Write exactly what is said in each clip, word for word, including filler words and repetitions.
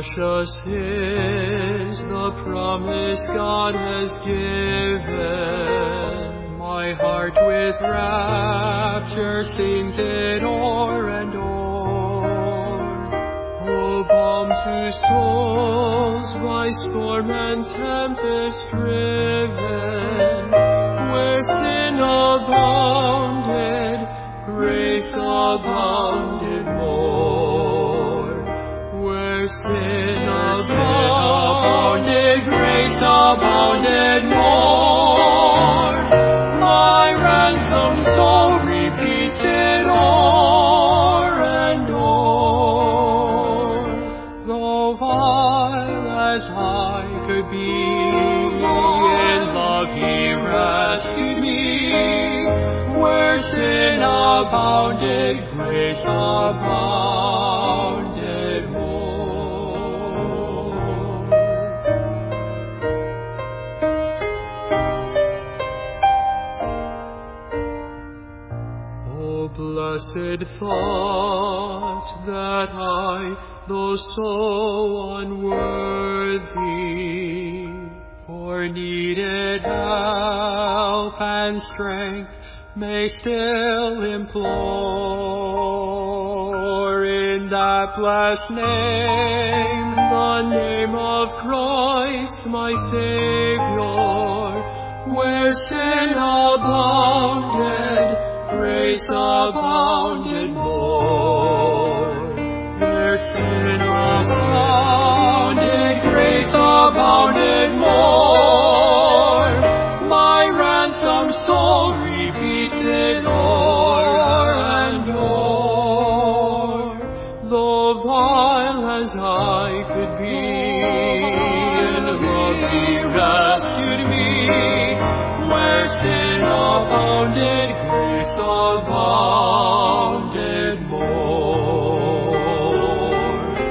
Precious is the promise God has given. My heart with rapture sings it o'er and o'er. O balm to souls by storm and tempest driven, where sin abounded, grace abounded more. Where sin abounded, grace abounded more. My ransomed soul repeats it o'er and o'er. Though vile as I could be, in love He rescued me. Where sin abounded, grace abounded more. Oh, blessed thought that I, though so unworthy, for needed help and strength may still implore in that blessed name, the name of Christ my Savior. Where sin abounded, grace abounded more. Where sin abounded, grace abounded more. My ransomed soul repeats it o'er and o'er. Though vile as I could be, in love He rescued me. Where sin abounded, grace abounded more.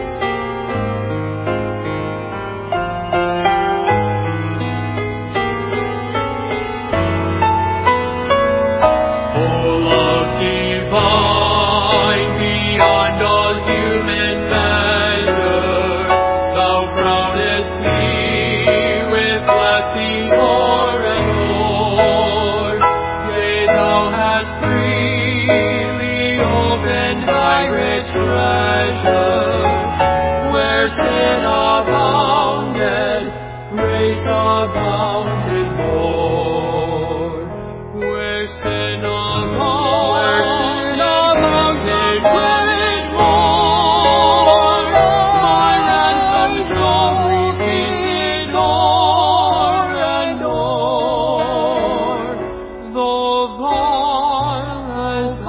Oh, love divine, beyond all human measure, Thou crownest me with blessings o'er and o'er. Yea, Thou hast freely opened Thy rich treasure. Where sin abounded, grace abounded more. Where sin abounded, grace more. My ransomed soul repeats it o'er and o'er. Though vile as I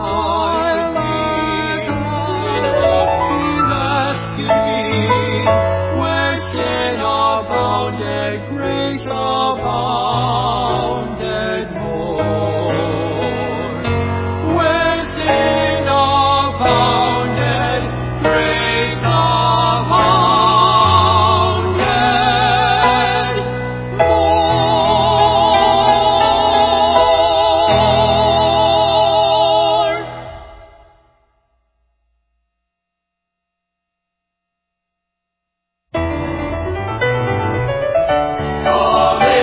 could be, in love He rescued me. Where sin abounded, grace abounded more. Where sin abounded, grace abounded more. Come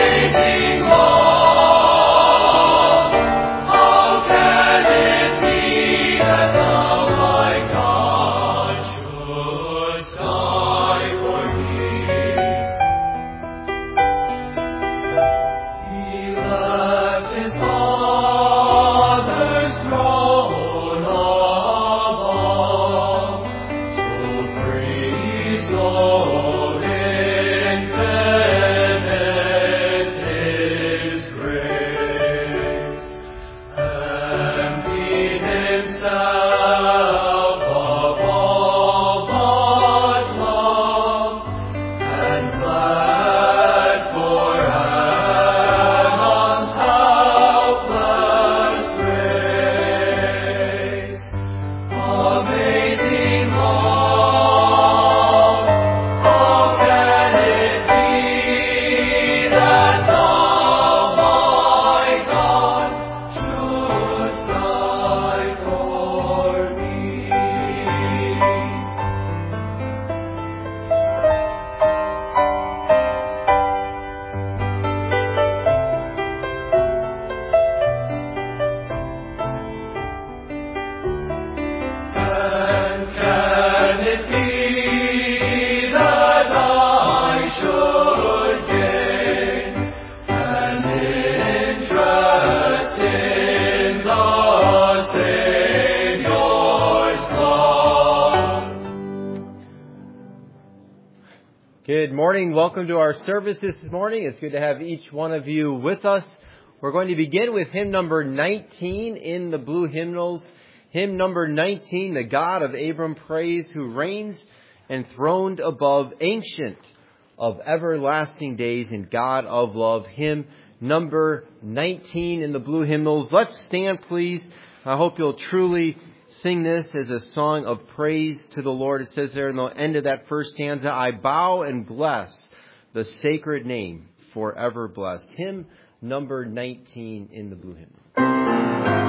morning. Welcome to our service this morning. It's good to have each one of you with us. We're going to begin with hymn number nineteen in the blue hymnals. Hymn number nineteen, The God of Abram Praise, who reigns enthroned above, ancient of everlasting days and God of love. Hymn number nineteen in the blue hymnals. Let's stand, please. I hope you'll truly sing this as a song of praise to the Lord. It says there in the end of that first stanza, I bow and bless the sacred name, forever blessed. Hymn number nineteen in the blue hymnals.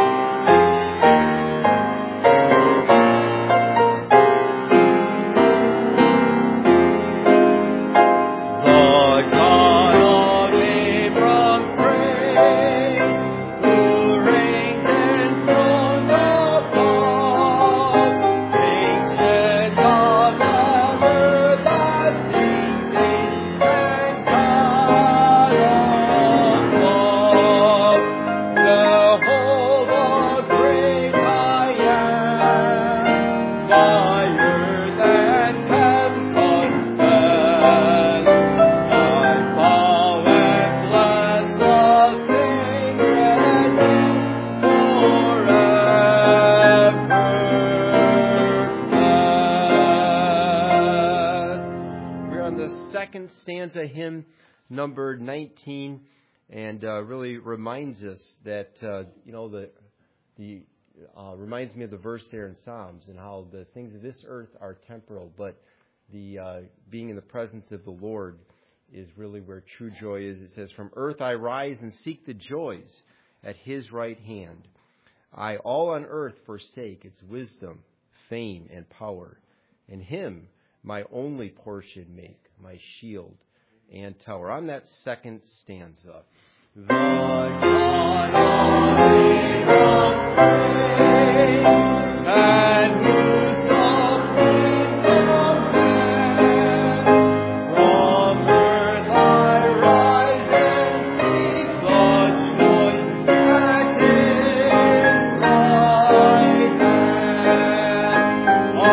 Stanza, hymn number nineteen, and uh, really reminds us that uh, you know the the uh, reminds me of the verse there in Psalms and how the things of this earth are temporal, but the uh, being in the presence of the Lord is really where true joy is. It says, "From earth I rise and seek the joys at His right hand. I all on earth forsake its wisdom, fame, and power, and Him my only portion make, my shield and tower." On that second stanza. The God of Abraham praise, and who saw kingdom man, from earth I rise and seek the choice at His right hand.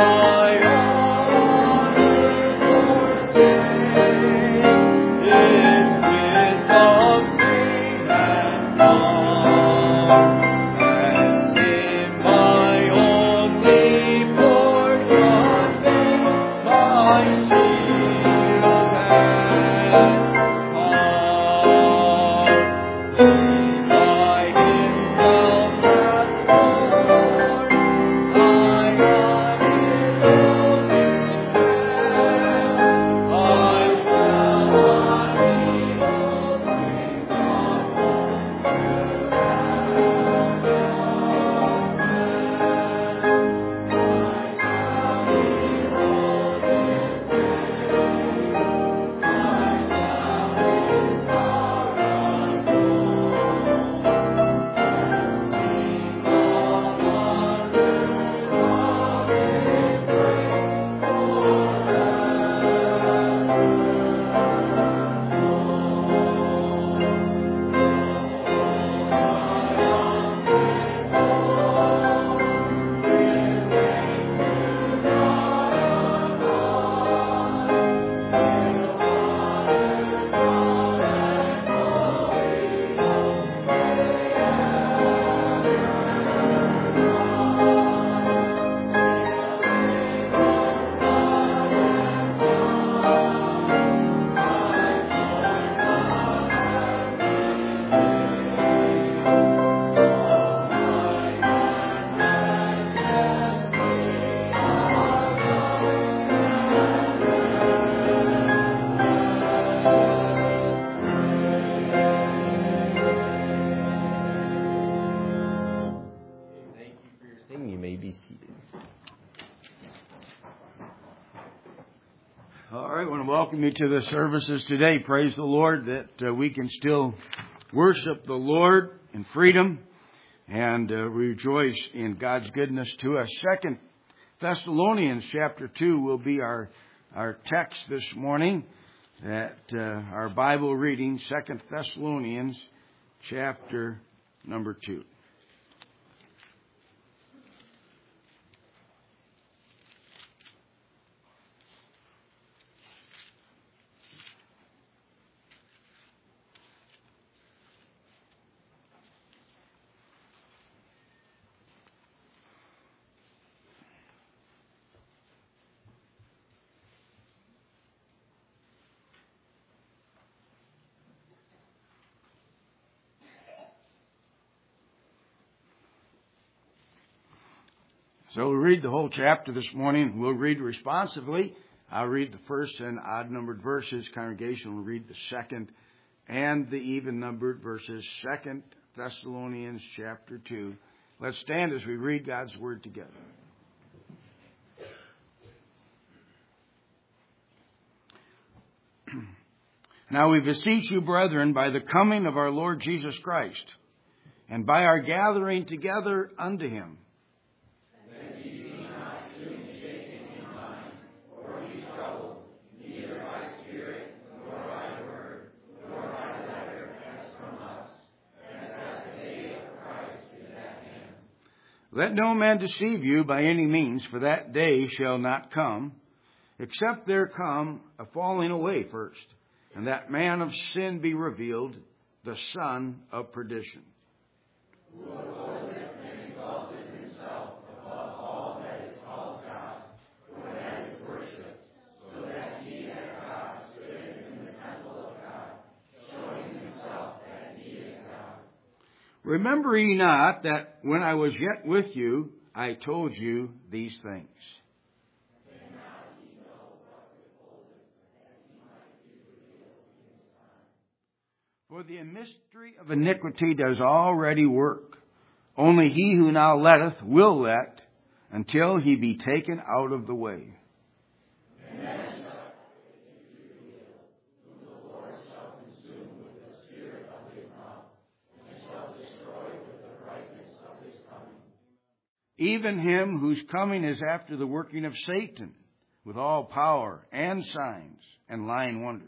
Welcome you to the services today. Praise the Lord that uh, we can still worship the Lord in freedom and uh, rejoice in God's goodness to us. Second Thessalonians chapter two will be our our text this morning. That uh, our Bible reading, Second Thessalonians chapter number two. So we'll read the whole chapter this morning. We'll read responsively. I'll read the first and odd-numbered verses. Congregation will read the second and the even-numbered verses. Second Thessalonians chapter two. Let's stand as we read God's Word together. Now we beseech you, brethren, by the coming of our Lord Jesus Christ, and by our gathering together unto him, that ye be not soon shaken in mind, or be troubled, neither by spirit, nor by word, nor by letter as from us, and that the day of Christ is at hand. Let no man deceive you by any means, for that day shall not come, except there come a falling away first, and that man of sin be revealed, the son of perdition. Who opposeth and exalteth himself above all that is called God, or that is worshipped, so that he as God sitteth in the temple of God, showing himself that he is God. Remember ye not that when I was yet with you, I told you these things. For the mystery of iniquity does already work. Only he who now letteth will let, until he be taken out of the way. And then shall he reveal, whom the Lord shall consume with the spirit of his mouth, and shall destroy with the brightness of his coming. Even him whose coming is after the working of Satan, with all power and signs and lying wonders.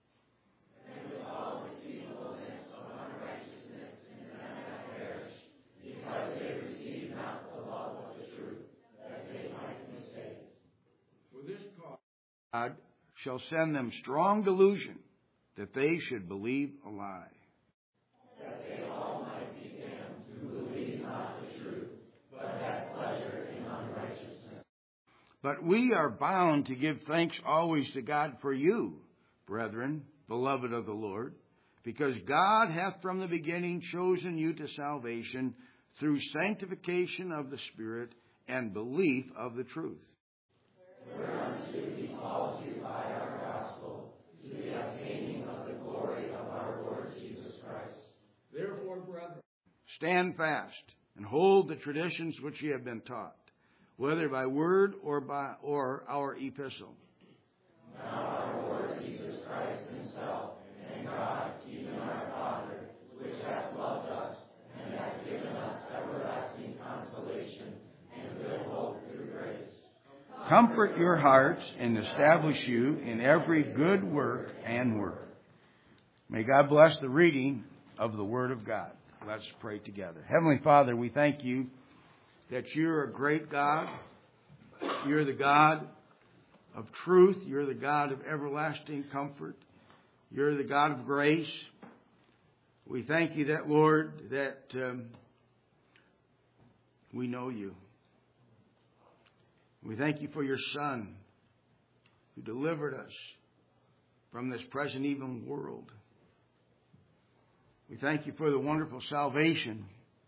God shall send them strong delusion, that they should believe a lie. That they all might be damned who believe not the truth, but have pleasure in unrighteousness. But we are bound to give thanks always to God for you, brethren, beloved of the Lord, because God hath from the beginning chosen you to salvation through sanctification of the Spirit and belief of the truth. Whereunto he called you by our gospel, to the obtaining of the glory of our Lord Jesus Christ. Therefore, brethren, stand fast and hold the traditions which ye have been taught, whether by word or by or our epistle. Now our Lord Jesus Christ himself, and God, even our Father, which hath loved us, and hath given us everlasting consolation and good hope through grace, comfort your hearts and establish you in every good work and word. May God bless the reading of the Word of God. Let's pray together. Heavenly Father, we thank you that you're a great God. You're the God of truth. You're the God of everlasting comfort. You're the God of grace. We thank you that, Lord, that um, we know you. We thank you for your Son who delivered us from this present evil world. We thank you for the wonderful salvation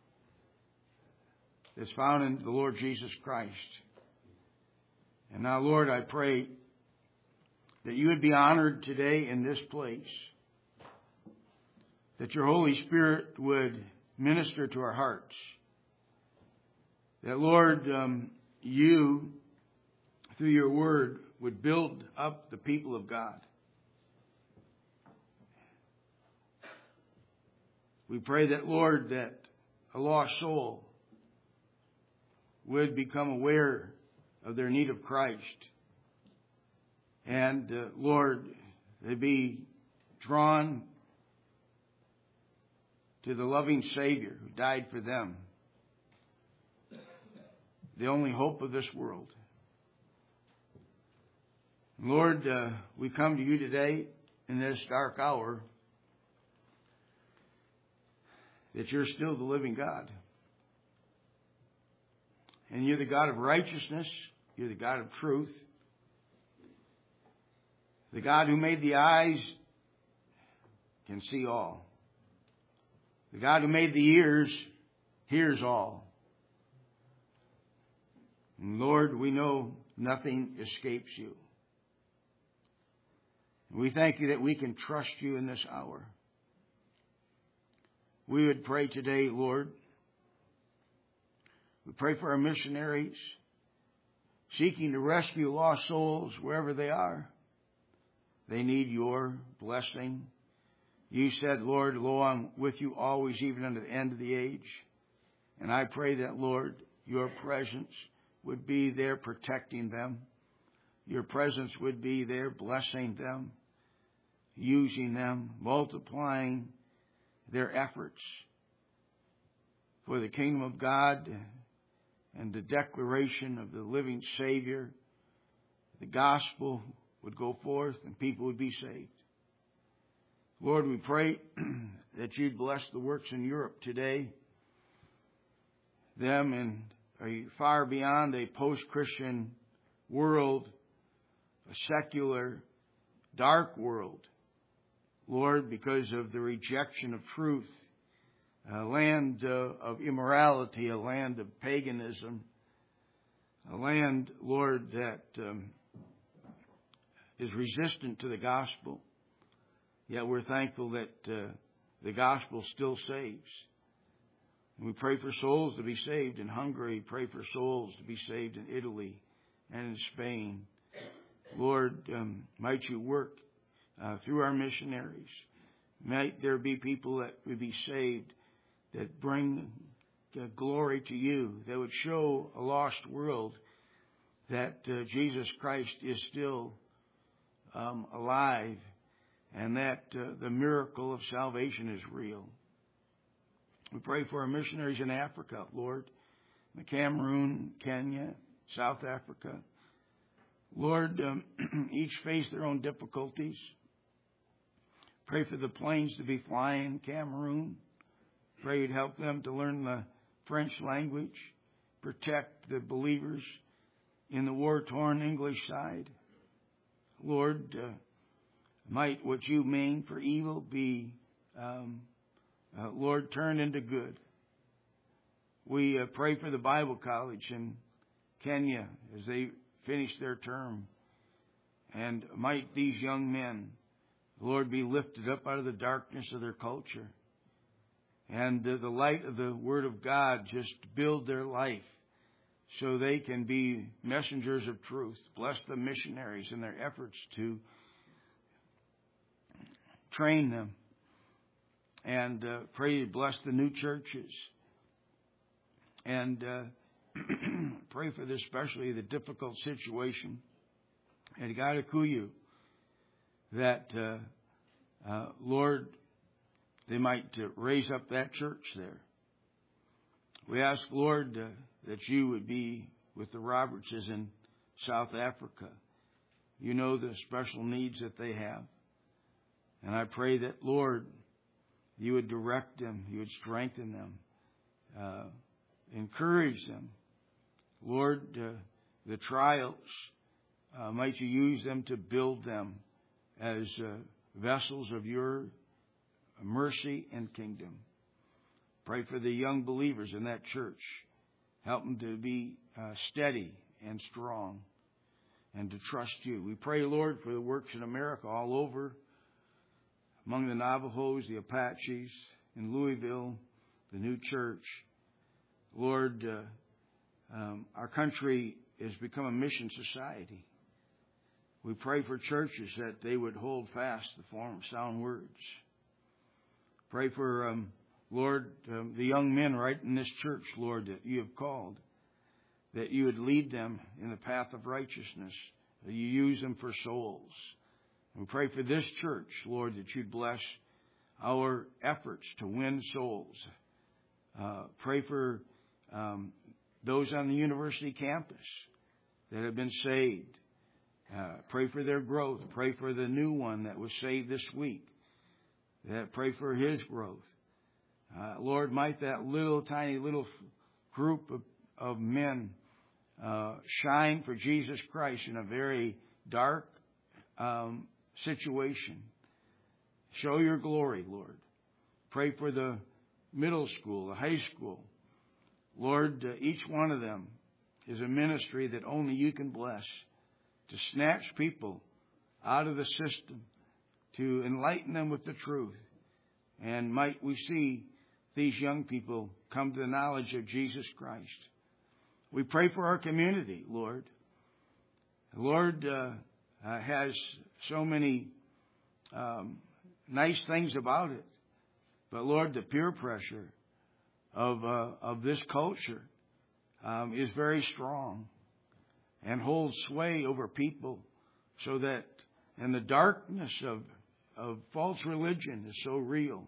that's found in the Lord Jesus Christ. And now, Lord, I pray that you would be honored today in this place, that your Holy Spirit would minister to our hearts, that, Lord, um, you, through your word, would build up the people of God. We pray that, Lord, that a lost soul would become aware of their need of Christ. And, uh, Lord, they be drawn to the loving Savior who died for them, the only hope of this world. Lord, uh, we come to you today in this dark hour that you're still the living God. And you're the God of righteousness. You're the God of truth. The God who made the eyes can see all. The God who made the ears hears all. And Lord, we know nothing escapes you. We thank you that we can trust you in this hour. We would pray today, Lord. We pray for our missionaries seeking to rescue lost souls wherever they are. They need your blessing. You said, Lord, lo, I'm with you always, even unto the end of the age. And I pray that, Lord, your presence would be there protecting them. Your presence would be there blessing them, using them, multiplying their efforts for the kingdom of God and the declaration of the living Savior. The gospel would go forth and people would be saved. Lord, we pray that you'd bless the works in Europe today. Them and far beyond a post-Christian world, a secular, dark world. Lord, because of the rejection of truth, a land uh, of immorality, a land of paganism, a land, Lord, that um, is resistant to the gospel. Yet we're thankful that uh, the gospel still saves. And we pray for souls to be saved in Hungary. Pray for souls to be saved in Italy and in Spain. Lord, um, might you work uh, through our missionaries. Might there be people that would be saved that bring uh, glory to you, that would show a lost world that uh, Jesus Christ is still um, alive and that uh, the miracle of salvation is real. We pray for our missionaries in Africa, Lord, in Cameroon, Kenya, South Africa. Lord, um, each face their own difficulties. Pray for the planes to be flying in Cameroon. Pray you'd help them to learn the French language, protect the believers in the war-torn English side. Lord, uh, might what you mean for evil be, um, uh, Lord, turned into good. We uh, pray for the Bible College in Kenya as they finish their term. And might these young men, Lord, be lifted up out of the darkness of their culture. And uh, the light of the Word of God just build their life so they can be messengers of truth. Bless the missionaries in their efforts to train them. And uh, pray you bless the new churches. And uh, pray for this, especially the difficult situation at Gadakuyu, that, uh, uh, Lord, they might uh, raise up that church there. We ask, Lord, uh, that you would be with the Robertses in South Africa. You know the special needs that they have. And I pray that, Lord, you would direct them, you would strengthen them, uh, encourage them. Lord, uh, the trials, uh, might you use them to build them as uh, vessels of your mercy and kingdom. Pray for the young believers in that church. Help them to be uh, steady and strong and to trust you. We pray, Lord, for the works in America all over, among the Navajos, the Apaches, in Louisville, the new church. Lord, uh, um, our country has become a mission society. We pray for churches that they would hold fast the form of sound words. Pray for, um, Lord, um, the young men right in this church, Lord, that you have called, that you would lead them in the path of righteousness, that you use them for souls. We pray for this church, Lord, that you'd bless our efforts to win souls. Uh, pray for um, those on the university campus that have been saved. Uh, pray for their growth. Pray for the new one that was saved this week. That pray for his growth. Uh, Lord, might that little tiny little group of, of men uh, shine for Jesus Christ in a very dark um, situation. Show your glory, Lord. Pray for the middle school, the high school. Lord, uh, each one of them is a ministry that only you can bless, to snatch people out of the system, to enlighten them with the truth. And might we see these young people come to the knowledge of Jesus Christ. We pray for our community, Lord. The Lord uh, uh, has so many um, nice things about it. But Lord, the peer pressure of uh, of this culture um, is very strong and holds sway over people, so that, and the darkness of of false religion is so real.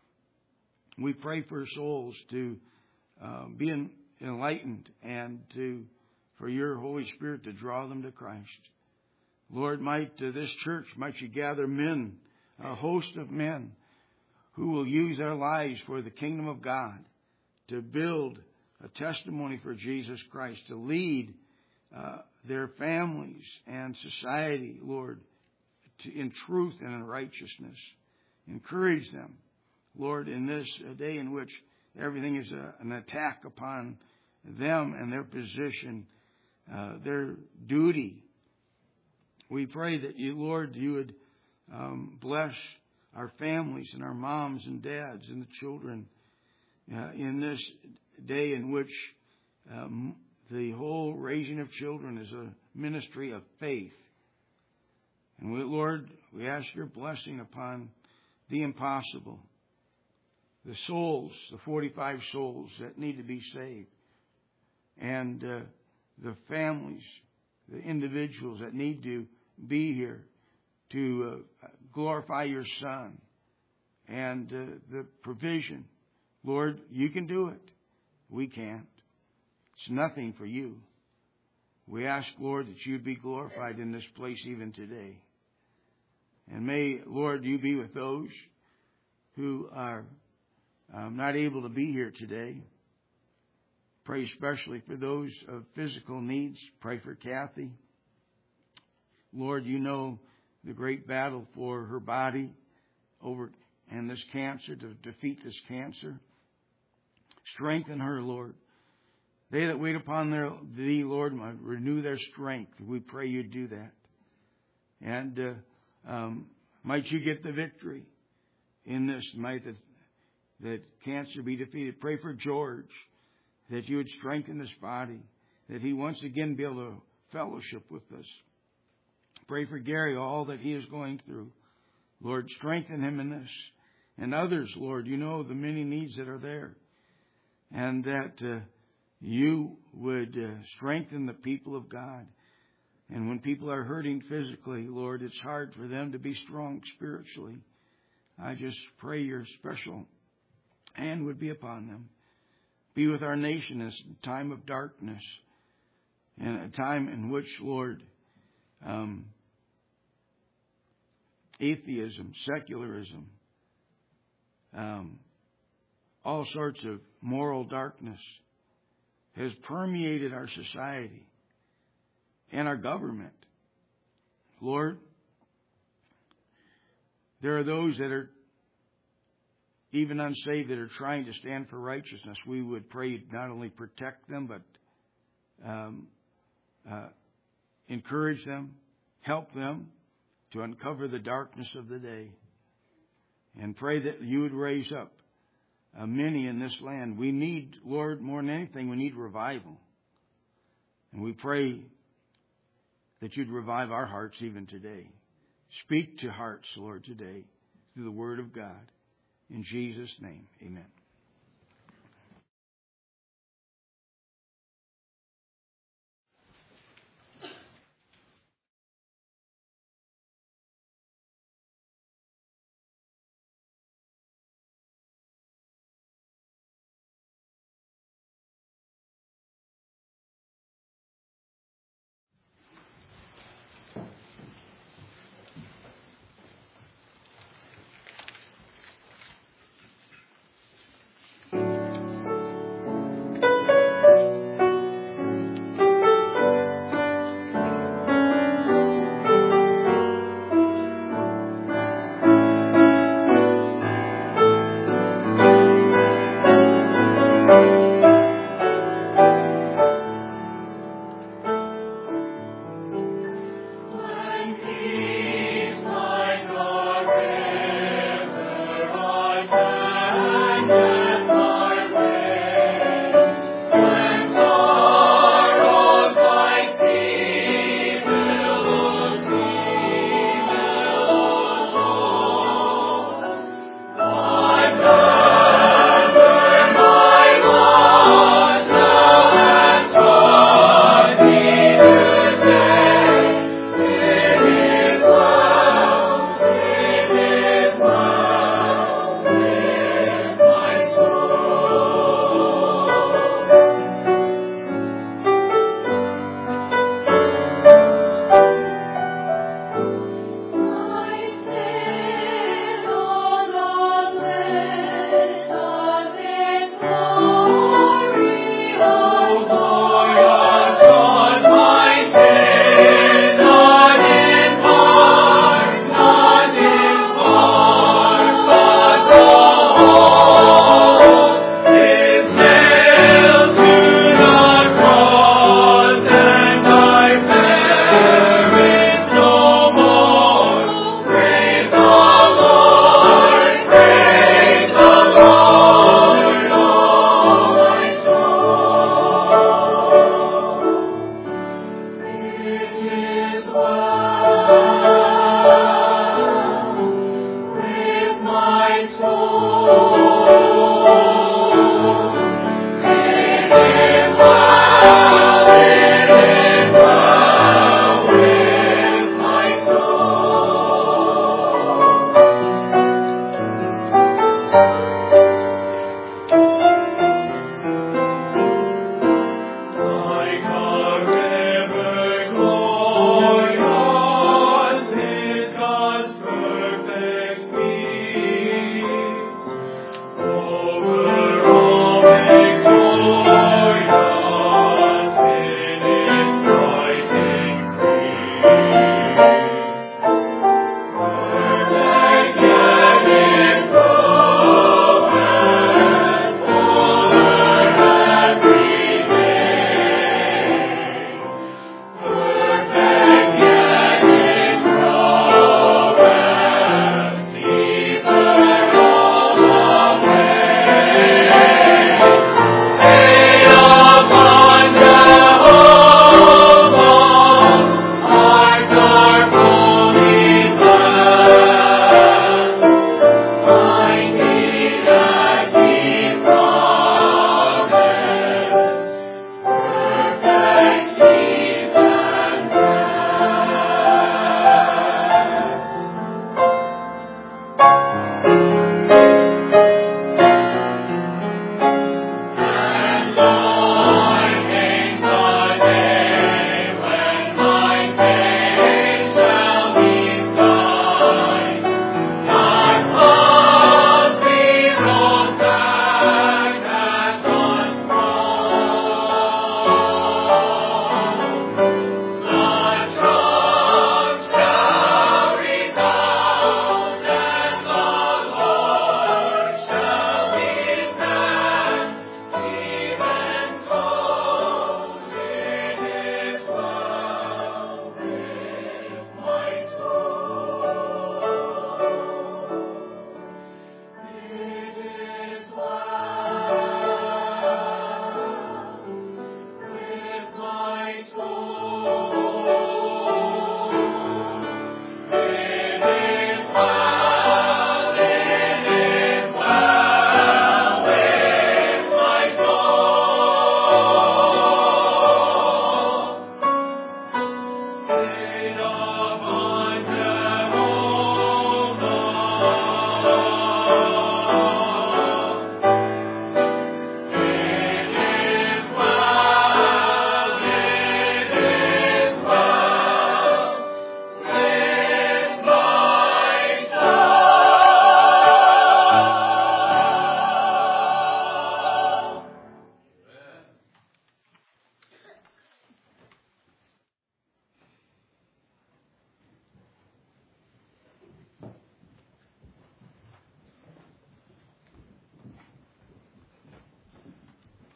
We pray for souls to uh, be in, enlightened and to for your Holy Spirit to draw them to Christ. Lord, might uh, this church, might you gather men, a host of men who will use their lives for the kingdom of God, to build a testimony for Jesus Christ, to lead uh, their families and society, Lord, to, in truth and in righteousness. Encourage them, Lord, in this day in which everything is a, an attack upon them and their position, uh, their duty. We pray that you, Lord, you would um, bless our families and our moms and dads and the children uh, in this day in which um, the whole raising of children is a ministry of faith. And we, Lord, we ask your blessing upon the impossible, the souls, the forty-five souls that need to be saved, and uh, the families, the individuals that need to be here to uh, glorify your Son, and uh, the provision. Lord, you can do it. We can't. It's nothing for you. We ask, Lord, that you'd be glorified in this place even today. And may, Lord, you be with those who are um, not able to be here today. Pray especially for those of physical needs. Pray for Kathy. Lord, you know the great battle for her body over and this cancer, to defeat this cancer. Strengthen her, Lord. They that wait upon their, thee, Lord, might renew their strength. We pray you do that. And uh, um, might you get the victory in this. Might that, that cancer be defeated. Pray for George, that you would strengthen his body, that he once again be able to fellowship with us. Pray for Gary, all that he is going through. Lord, strengthen him in this. And others, Lord, you know the many needs that are there. And that uh, you would uh, strengthen the people of God. And when people are hurting physically, Lord, it's hard for them to be strong spiritually. I just pray your special hand would be upon them. Be with our nation in this time of darkness, and a time in which, Lord, um, atheism, secularism, um, all sorts of moral darkness has permeated our society and our government. Lord, there are those that are even unsaved that are trying to stand for righteousness. We would pray you'd not only protect them, but um, uh, encourage them, help them to uncover the darkness of the day. And pray that you would raise up uh, many in this land. We need, Lord, more than anything, we need revival. And we pray that you'd revive our hearts even today. Speak to hearts, Lord, today through the Word of God. In Jesus' name, amen.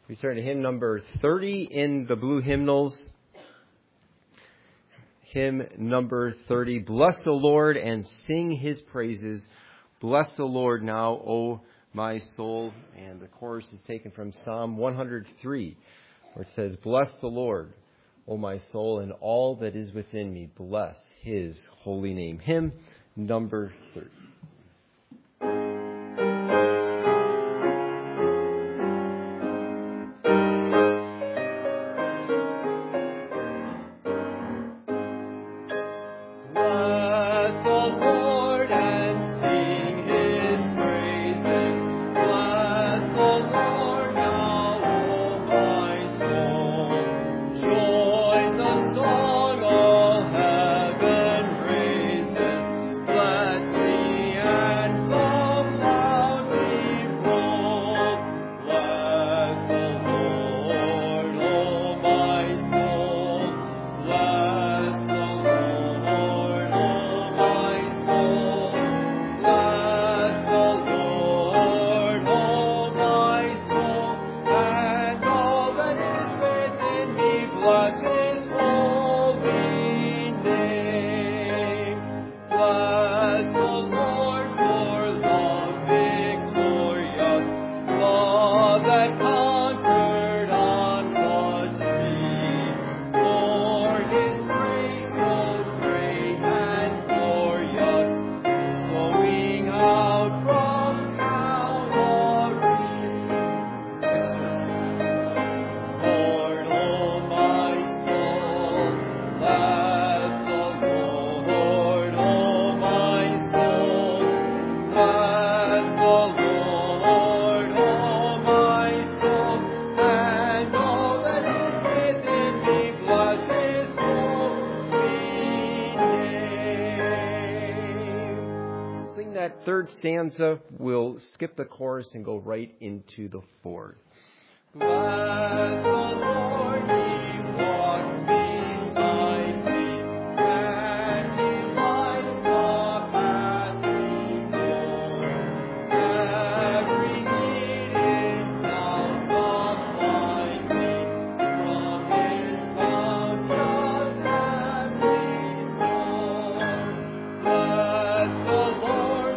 We start at hymn number thirty in the blue hymnals. Hymn number thirty. Bless the Lord and sing his praises. Bless the Lord now, O my soul. And the chorus is taken from Psalm one hundred three, where it says, Bless the Lord, O my soul, and all that is within me. Bless his holy name. Hymn number thirty. Third stanza, we'll skip the chorus and go right into the fourth. Bless the Lord, he walks beside me, and he lights the path before. Every need is now supplied me, from his bounteous hand restored. Bless the Lord.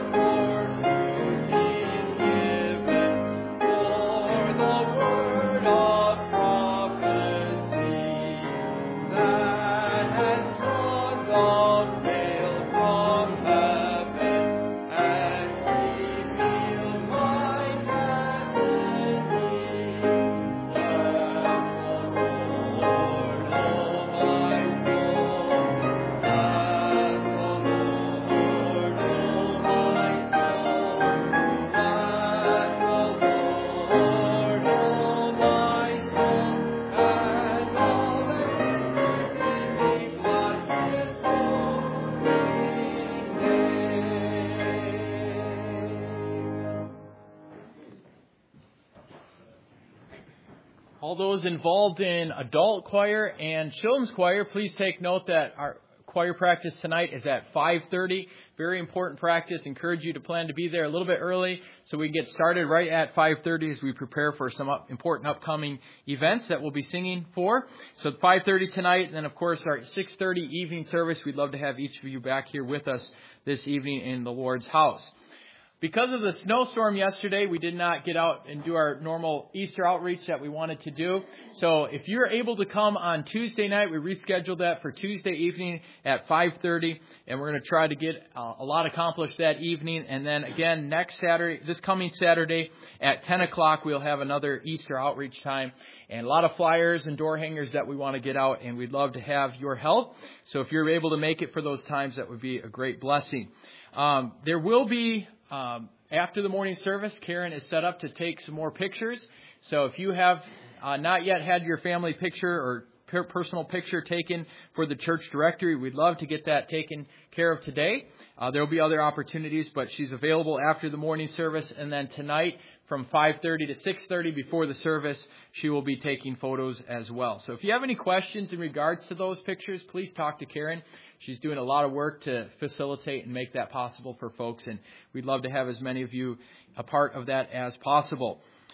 All those involved in adult choir and children's choir, please take note that our choir practice tonight is at five thirty. Very important practice. Encourage you to plan to be there a little bit early so we can get started right at five thirty as we prepare for some up, important upcoming events that we'll be singing for. So five thirty tonight, and then of course our six thirty evening service. We'd love to have each of you back here with us this evening in the Lord's house. Because of the snowstorm yesterday, we did not get out and do our normal Easter outreach that we wanted to do. So if you're able to come on Tuesday night, we rescheduled that for Tuesday evening at five thirty, and we're going to try to get uh, a lot accomplished that evening. And then again, next Saturday, this coming Saturday at ten o'clock, we'll have another Easter outreach time. And a lot of flyers and door hangers that we want to get out, and we'd love to have your help. So if you're able to make it for those times, that would be a great blessing. Um, there will be... Um, after the morning service, Karen is set up to take some more pictures. So if you have uh, not yet had your family picture or per- personal picture taken for the church directory, we'd love to get that taken care of today. Uh, there will be other opportunities, but she's available after the morning service. And then tonight from five thirty to six thirty before the service, she will be taking photos as well. So if you have any questions in regards to those pictures, please talk to Karen. She's doing a lot of work to facilitate and make that possible for folks, and we'd love to have as many of you a part of that as possible.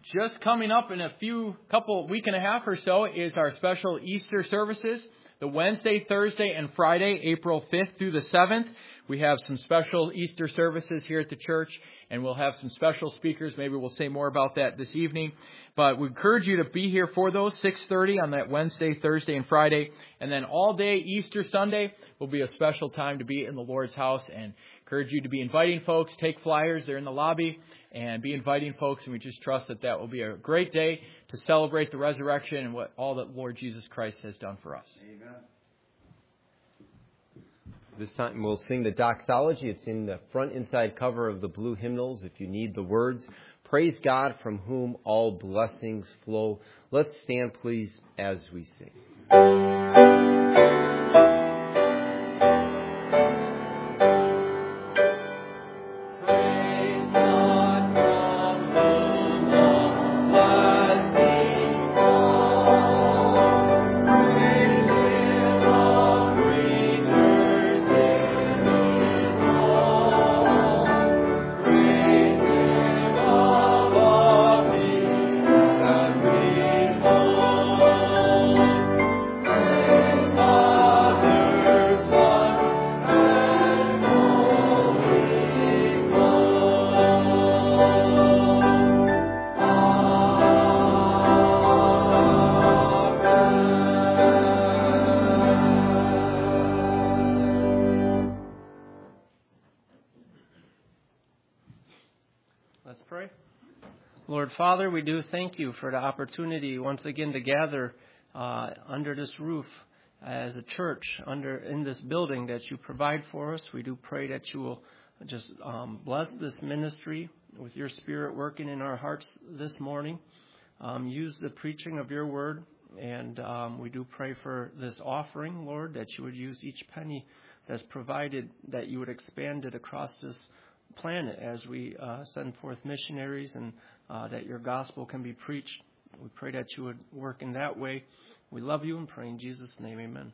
just coming up in a few couple week and a half or so is our special Easter services. The Wednesday, Thursday, and Friday, April fifth through the seventh. We have some special Easter services here at the church, and we'll have some special speakers. Maybe we'll say more about that this evening. But we encourage you to be here for those, six thirty on that Wednesday, Thursday, and Friday. And then all day Easter Sunday will be a special time to be in the Lord's house, and encourage you to be inviting folks. Take flyers. They're in the lobby, and be inviting folks. And we just trust that that will be a great day to celebrate the resurrection and what all that Lord Jesus Christ has done for us. Amen. This time we'll sing the doxology. It's in the front inside cover of the blue hymnals if you need the words. Praise God from whom all blessings flow. Let's stand, please, as we sing. Father, we do thank you for the opportunity once again to gather uh, under this roof as a church, under in this building that you provide for us. We do pray that you will just um, bless this ministry with your Spirit working in our hearts this morning. Um, use the preaching of your word, and um, we do pray for this offering, Lord, that you would use each penny that's provided, that you would expand it across this planet as we uh, send forth missionaries, and uh, that your gospel can be preached. We pray that you would work in that way. We love you and pray in Jesus' name, amen.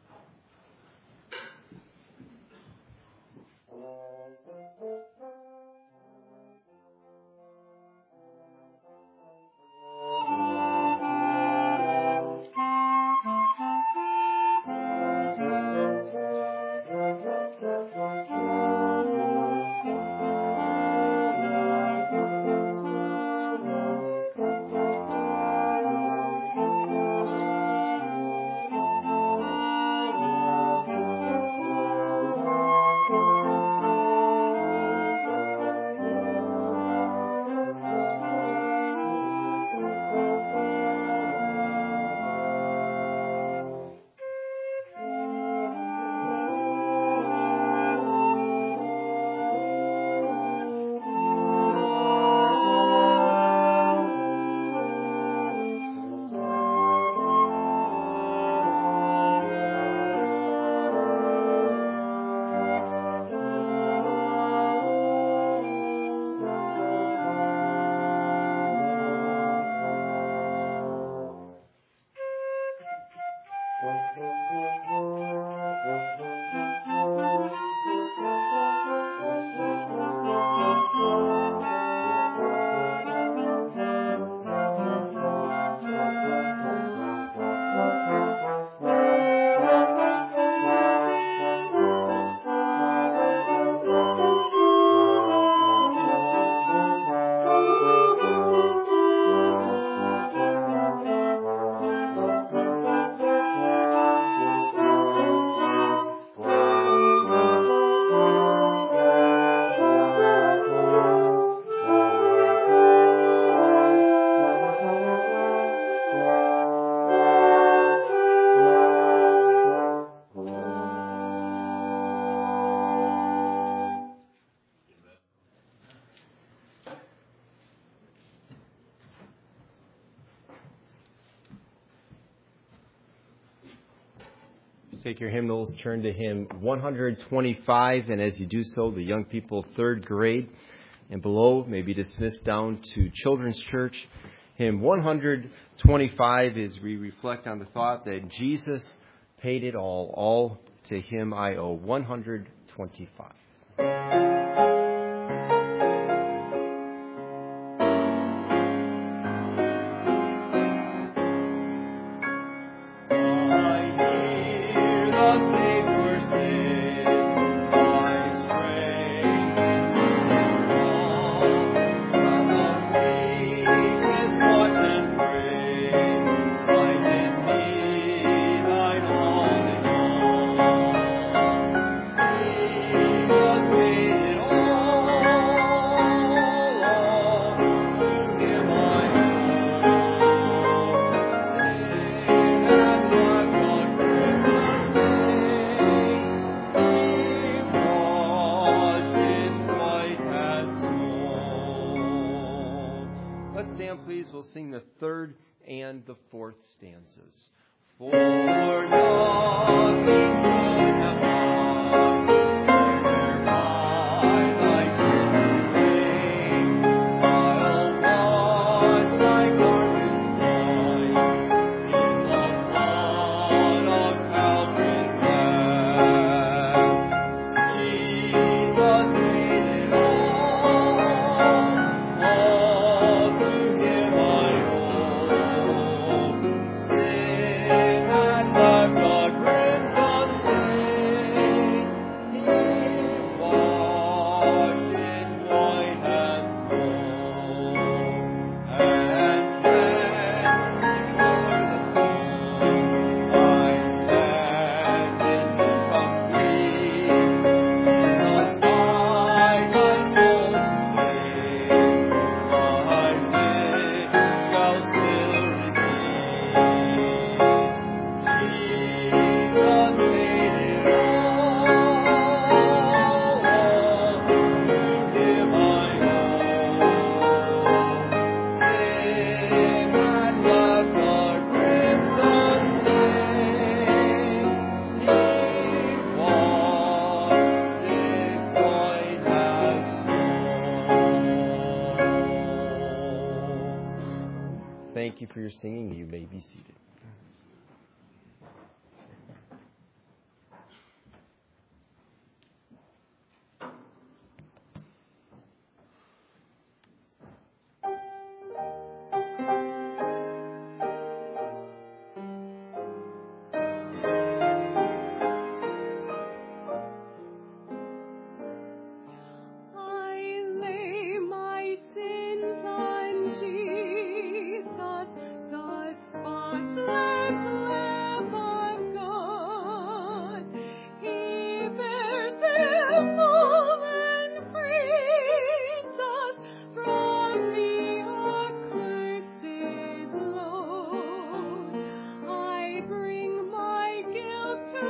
Take your hymnals, turn to hymn one twenty-five, and as you do so, the young people third grade and below may be dismissed down to Children's Church. Hymn one twenty-five is we reflect on the thought that Jesus paid it all. All to him I owe. one twenty-five. would stand, please, we'll sing the third and the fourth stanzas. For nothing could have won, whereby thy grace came, while once thy garments white, in the blood of Calvary's Lamb, Jesus paid it all, all to Him I owe. Sin had left a crimson stain, He washed it white as snow, and then before the throne I stand in complete. Jesus died my soul to save, my sin shall still redeem. Jesus paid it all, to Him I owe. Sin had left a crimson stain, He washed it white as snow. Thank you for your singing. You may be seated. I lay my sins on Jesus, the spotless Lamb of God. He bears them all and frees us from the accursed load. I bring my guilt to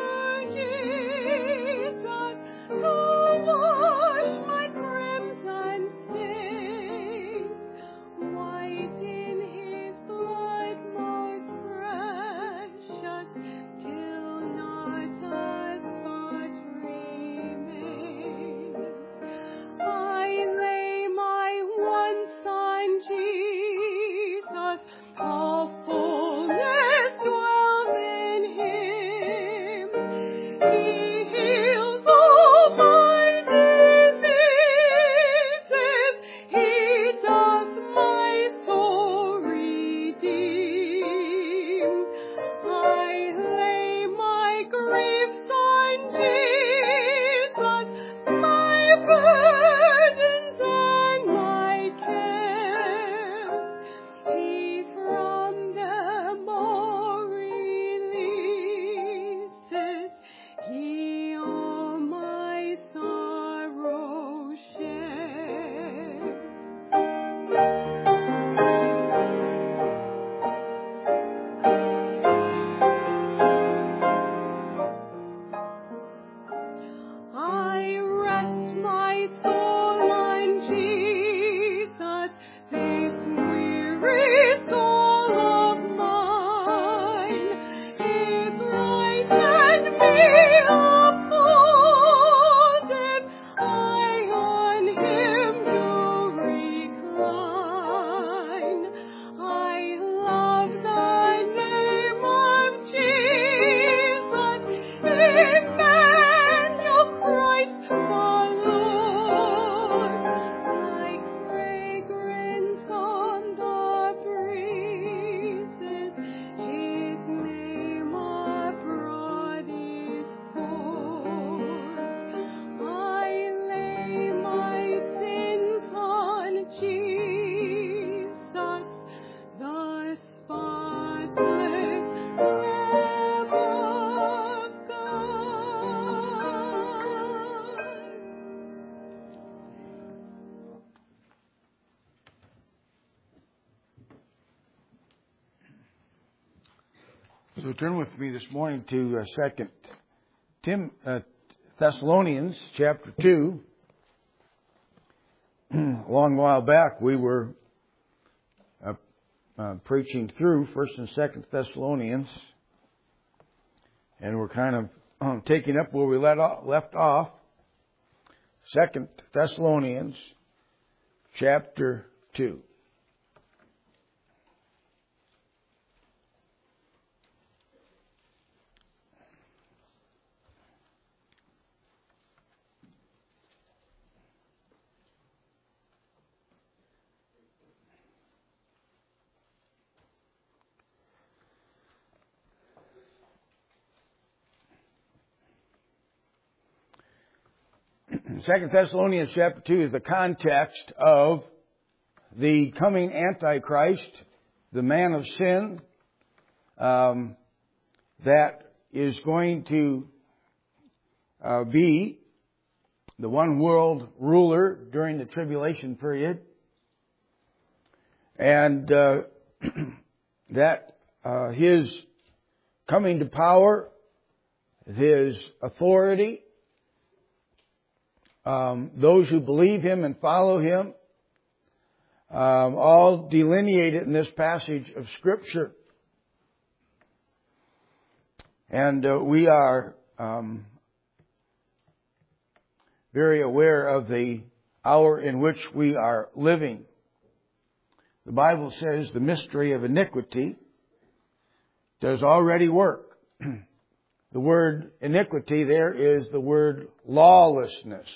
Jesus to wash my crimson stains, white in His blood most precious, till not a spot remains. I lay my wants on Jesus, all fullness dwells in Him. He heals all my diseases, He does my soul redeem. I lay my griefs on Jesus, my burdens and my cares. He from them all releases, He all my sorrow shares. I rest my soul on Jesus, this weary soul of mine is right and me upholdeth. I on Him do recline. I love the name of Jesus, Emmanuel, Christ the Lord, like fragrance on the breezes, His name abroad is poured. I lay my sins on Jesus, the spotless Lamb of God. So turn with me this morning to uh, Second Tim uh, Thessalonians chapter two. A long while back, we were uh, preaching through First and Second Thessalonians, and we're kind of um, taking up where we let off, left off. Second Thessalonians, chapter two. Second Thessalonians chapter two is the context of the coming Antichrist, the man of sin, um, that is going to uh, be the one world ruler during the tribulation period, and uh, that uh, his coming to power, his authority, Um, those who believe Him and follow Him, um, all delineated in this passage of Scripture. And uh, we are um, very aware of the hour in which we are living. The Bible says the mystery of iniquity does already work. The word iniquity there is the word lawlessness.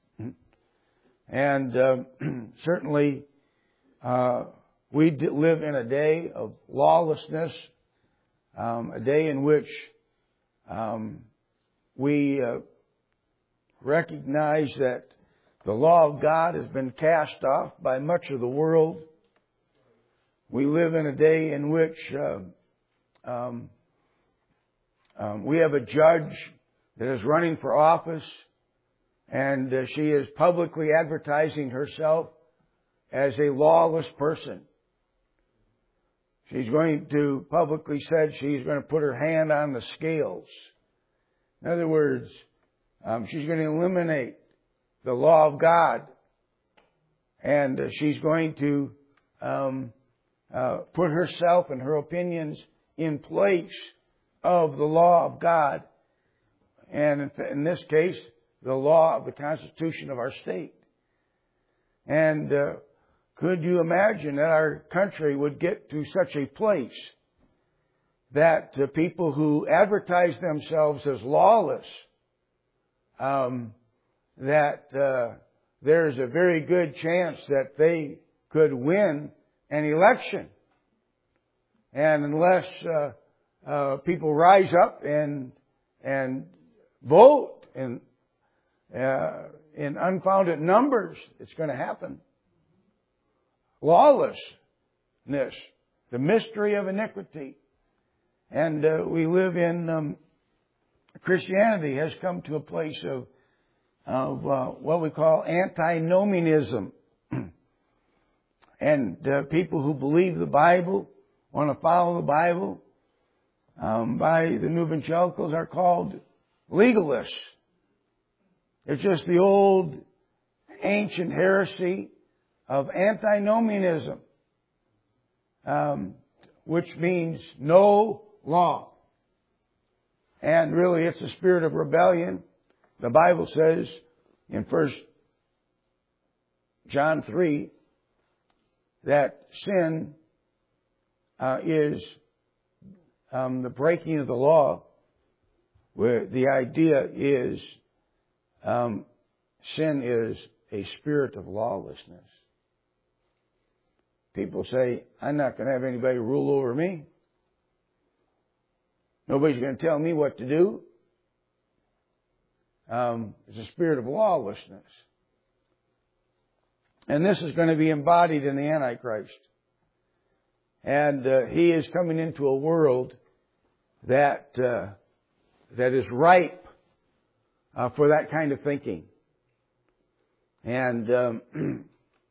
And uh, certainly uh, we live in a day of lawlessness, um, a day in which um, we uh, recognize that the law of God has been cast off by much of the world. We live in a day in which uh, um, um, we have a judge that is running for office, and uh, she is publicly advertising herself as a lawless person. She's going to publicly said she's going to put her hand on the scales. In other words, um, she's going to eliminate the law of God, and uh, she's going to um, uh, put herself and her opinions in place of the law of God, and in, in this case, the law of the Constitution of our state. And uh, could you imagine that our country would get to such a place that uh, people who advertise themselves as lawless, um, that uh, there's a very good chance that they could win an election. And unless uh, uh, people rise up and and vote and Uh, in unfounded numbers, it's going to happen. Lawlessness, the mystery of iniquity. And uh, we live in, um, Christianity has come to a place of, of uh, what we call antinomianism. And uh, people who believe the Bible, want to follow the Bible, um, by the New Evangelicals are called legalists. It's just the old ancient heresy of antinomianism, um, which means no law. And really it's a spirit of rebellion. The Bible says in First John three that sin uh, is um, the breaking of the law, where the idea is um, sin is a spirit of lawlessness. People say, I'm not going to have anybody rule over me. Nobody's going to tell me what to do. Um, it's a spirit of lawlessness. And this is going to be embodied in the Antichrist. And uh, he is coming into a world that uh, that is ripe uh, for that kind of thinking. And um,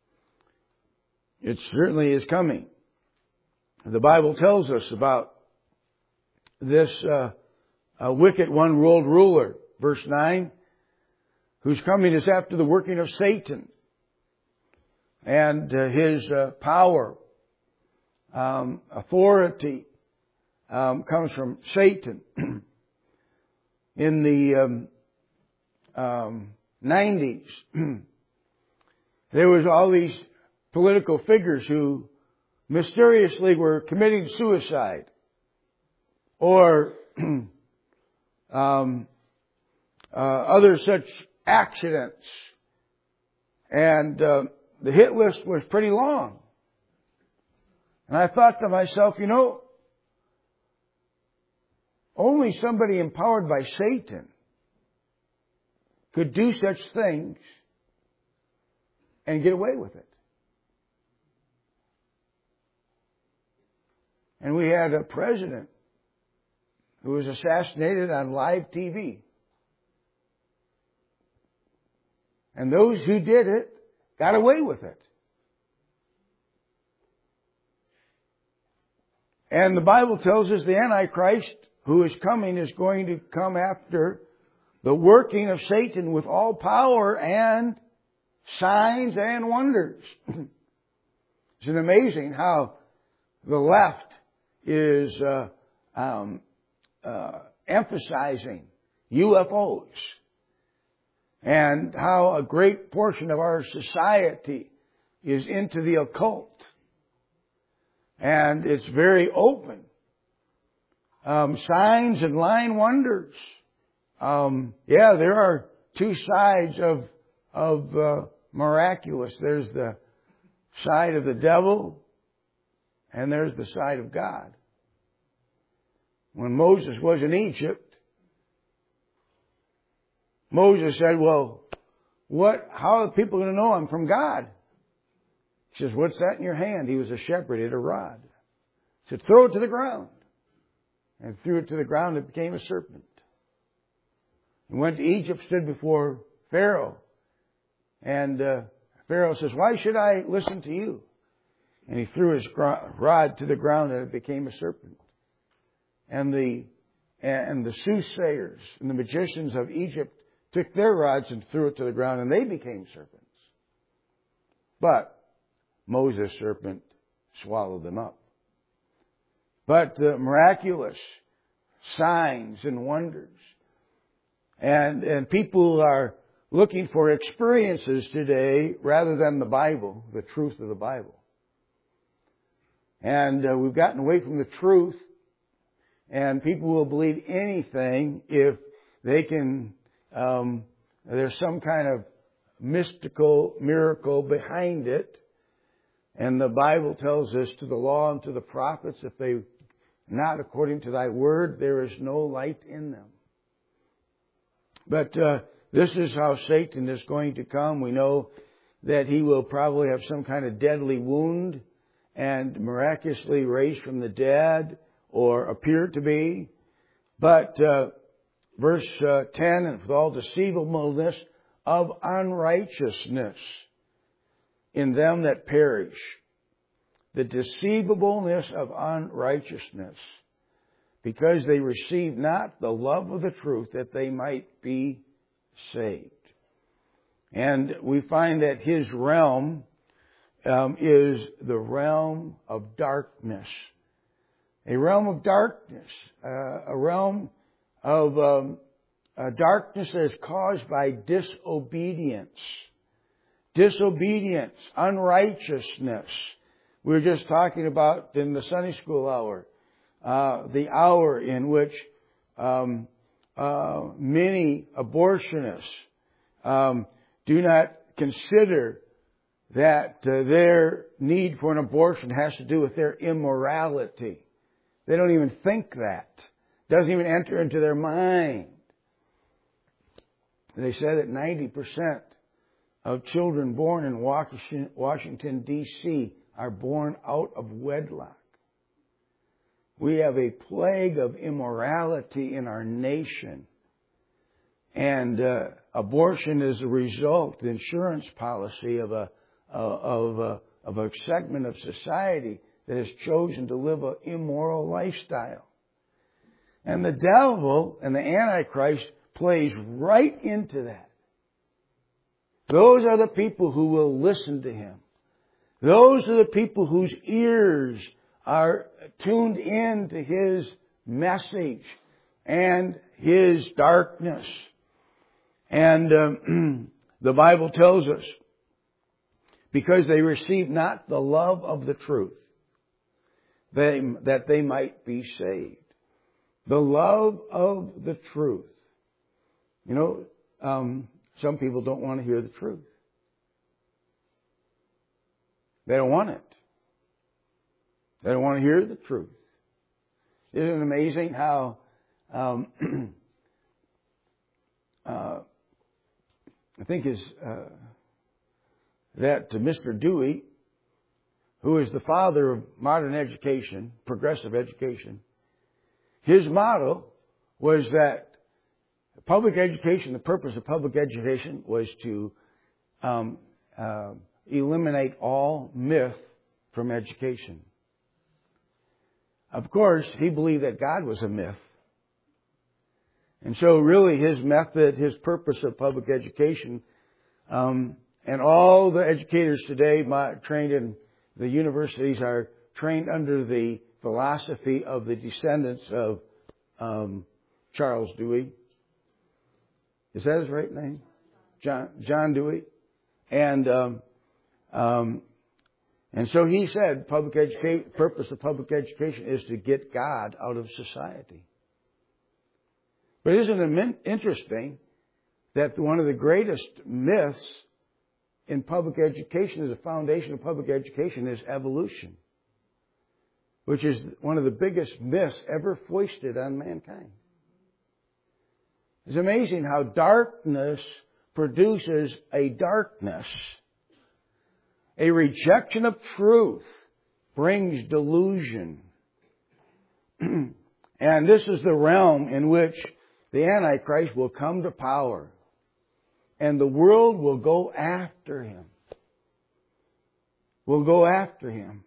it certainly is coming. The Bible tells us about this uh, uh, wicked one world ruler, verse nine, whose coming is after the working of Satan and uh, his uh, power um, authority um, comes from Satan. In the um, um, nineties, there was all these political figures who mysteriously were committing suicide or um, uh, other such accidents. And uh, the hit list was pretty long. And I thought to myself, you know, only somebody empowered by Satan could do such things and get away with it. And we had a president who was assassinated on live T V. And those who did it got away with it. And the Bible tells us the Antichrist who is coming is going to come after the working of Satan with all power and signs and wonders. It's amazing how the left is uh, um, uh, emphasizing U F Os and how a great portion of our society is into the occult. And it's very open. Um, signs and lying wonders. Um, yeah, there are two sides of of uh, miraculous. There's the side of the devil, and there's the side of God. When Moses was in Egypt, Moses said, "Well, what? How are people going to know I'm from God?" He says, "What's that in your hand?" He was a shepherd. He had a rod. He said, "Throw it to the ground." And threw it to the ground, it became a serpent. He went to Egypt, stood before Pharaoh. And uh, Pharaoh says, "Why should I listen to you?" And he threw his rod to the ground and it became a serpent. And the, and the soothsayers and the magicians of Egypt took their rods and threw it to the ground and they became serpents. But Moses' serpent swallowed them up. But uh, miraculous signs and wonders. And, and people are looking for experiences today rather than the Bible, the truth of the Bible. And uh, we've gotten away from the truth. And people will believe anything if they can, um, there's some kind of mystical miracle behind it. And the Bible tells us to the law and to the prophets, if they not according to thy word, there is no light in them. But uh, this is how Satan is going to come. We know that he will probably have some kind of deadly wound and miraculously raised from the dead or appear to be. But uh, verse uh, ten, and with all deceivableness of unrighteousness in them that perish. The deceivableness of unrighteousness, because they receive not the love of the truth that they might be saved. And we find that his realm um, is the realm of darkness. A realm of darkness. Uh, a realm of um, a darkness that is caused by disobedience. Disobedience, unrighteousness. We were just talking about in the Sunday school hour, uh, the hour in which um, uh, many abortionists um, do not consider that uh, their need for an abortion has to do with their immorality. They don't even think that. It doesn't even enter into their mind. They said that ninety percent of children born in Washington, Washington D C are born out of wedlock. We have a plague of immorality in our nation. And uh, abortion is a result, the insurance policy of a, of, a, of a segment of society that has chosen to live an immoral lifestyle. And the devil and the Antichrist plays right into that. Those are the people who will listen to him. Those are the people whose ears are tuned in to His message and His darkness. And um, the Bible tells us, because they received not the love of the truth, they, that they might be saved. The love of the truth. You know, um, some people don't want to hear the truth. They don't want it. They don't want to hear the truth. Isn't it amazing how um, uh, I think is uh, that Mister Dewey, who is the father of modern education, progressive education, his motto was that public education, the purpose of public education was to um, uh, eliminate all myth from education. Of course, he believed that God was a myth. And so really his method, his purpose of public education, um, and all the educators today trained in the universities are trained under the philosophy of the descendants of um, Charles Dewey. Is that his right name? John, John Dewey. And um, um, and so he said, public education, purpose of public education is to get God out of society. But isn't it interesting that one of the greatest myths in public education, as a foundation of public education, is evolution, which is one of the biggest myths ever foisted on mankind. It's amazing how darkness produces a darkness. A rejection of truth brings delusion. And this is the realm in which the Antichrist will come to power. And the world will go after him. Will go after him.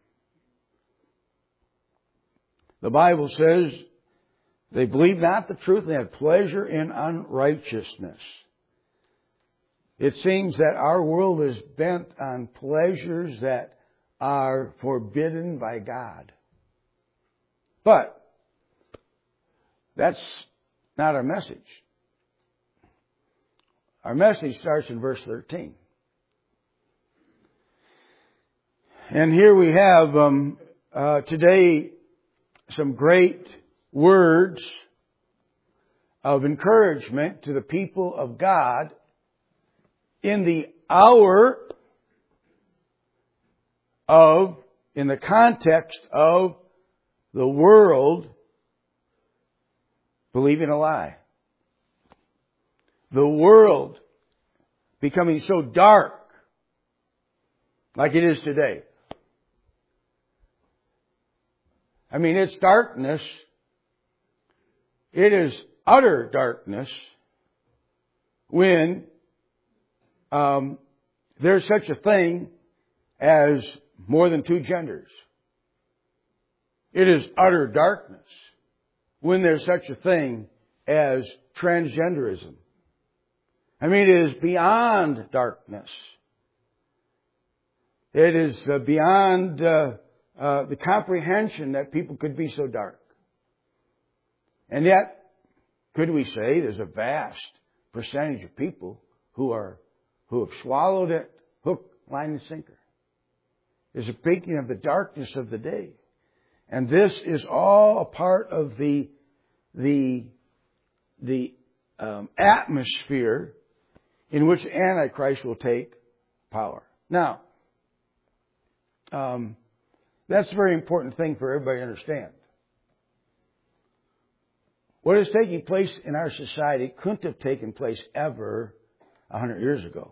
The Bible says they believe not the truth and they have pleasure in unrighteousness. It seems that our world is bent on pleasures that are forbidden by God. But that's not our message. Our message starts in verse thirteen. And here we have um, uh, today some great words of encouragement to the people of God in the hour of, in the context of the world believing a lie. The world becoming so dark like it is today. I mean, it's darkness. It is utter darkness when um, there's such a thing as more than two genders. It is utter darkness when there's such a thing as transgenderism. I mean, it is beyond darkness. It is uh, beyond uh, uh, the comprehension that people could be so dark. And yet, could we say there's a vast percentage of people who are who have swallowed it, hook, line, and sinker. There's a speaking of the darkness of the day. And this is all a part of the the the um, atmosphere in which Antichrist will take power. Now, um, that's a very important thing for everybody to understand. What is taking place in our society couldn't have taken place ever a hundred years ago.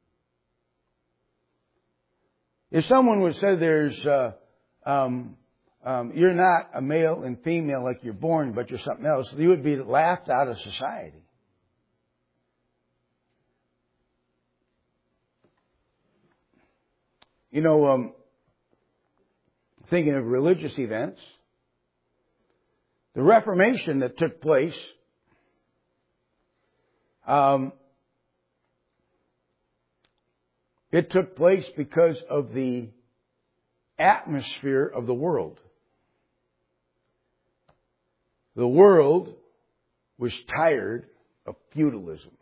If someone would say there's, uh, um, um, you're not a male and female like you're born, but you're something else, you would be laughed out of society. You know, um, thinking of religious events, the Reformation that took place, um, it took place because of the atmosphere of the world. the world was tired of feudalism.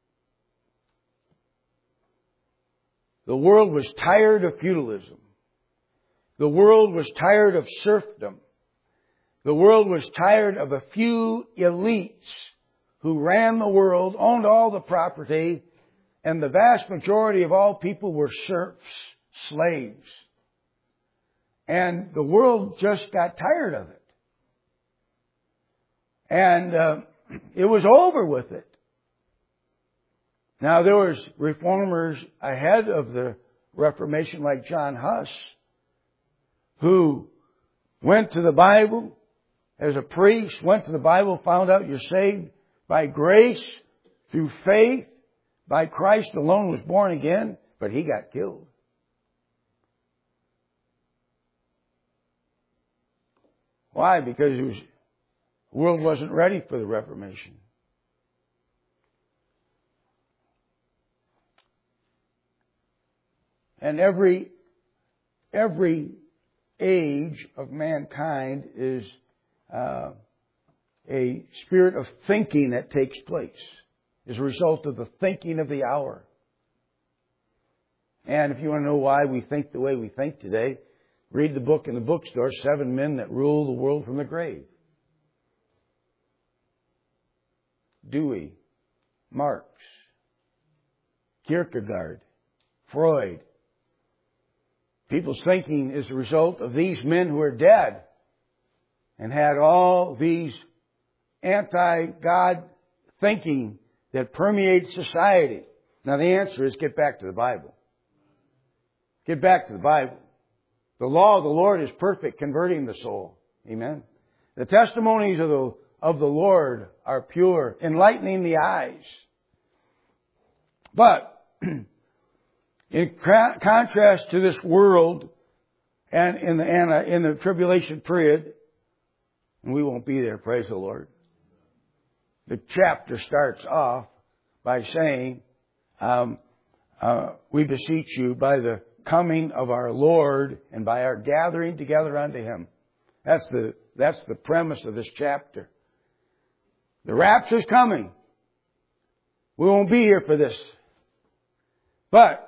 The world was tired of feudalism. The world was tired of serfdom. The world was tired of a few elites who ran the world, owned all the property, and the vast majority of all people were serfs, slaves. And the world just got tired of it. And uh, it was over with it. Now, there was reformers ahead of the Reformation like John Huss who went to the Bible as a priest, went to the Bible, found out you're saved by grace, through faith, by Christ alone was born again, but he got killed. Why? Because it was, the world wasn't ready for the Reformation. And every, every age of mankind is uh, a spirit of thinking that takes place as a result of the thinking of the hour. And if you want to know why we think the way we think today, read the book in the bookstore, Seven Men That Rule the World from the Grave. Dewey, Marx, Kierkegaard, Freud. People's thinking is a result of these men who are dead and had all these anti-God thinking that permeates society. Now the answer is get back to the Bible. Get back to the Bible. The law of the Lord is perfect, converting the soul. Amen. The testimonies of the, of the Lord are pure, enlightening the eyes. But in contrast to this world and in the, and uh, in the tribulation period, and we won't be there, praise the Lord. The chapter starts off by saying, um, uh, we beseech you by the coming of our Lord and by our gathering together unto Him. That's the, that's the premise of this chapter. The rapture's coming. We won't be here for this. But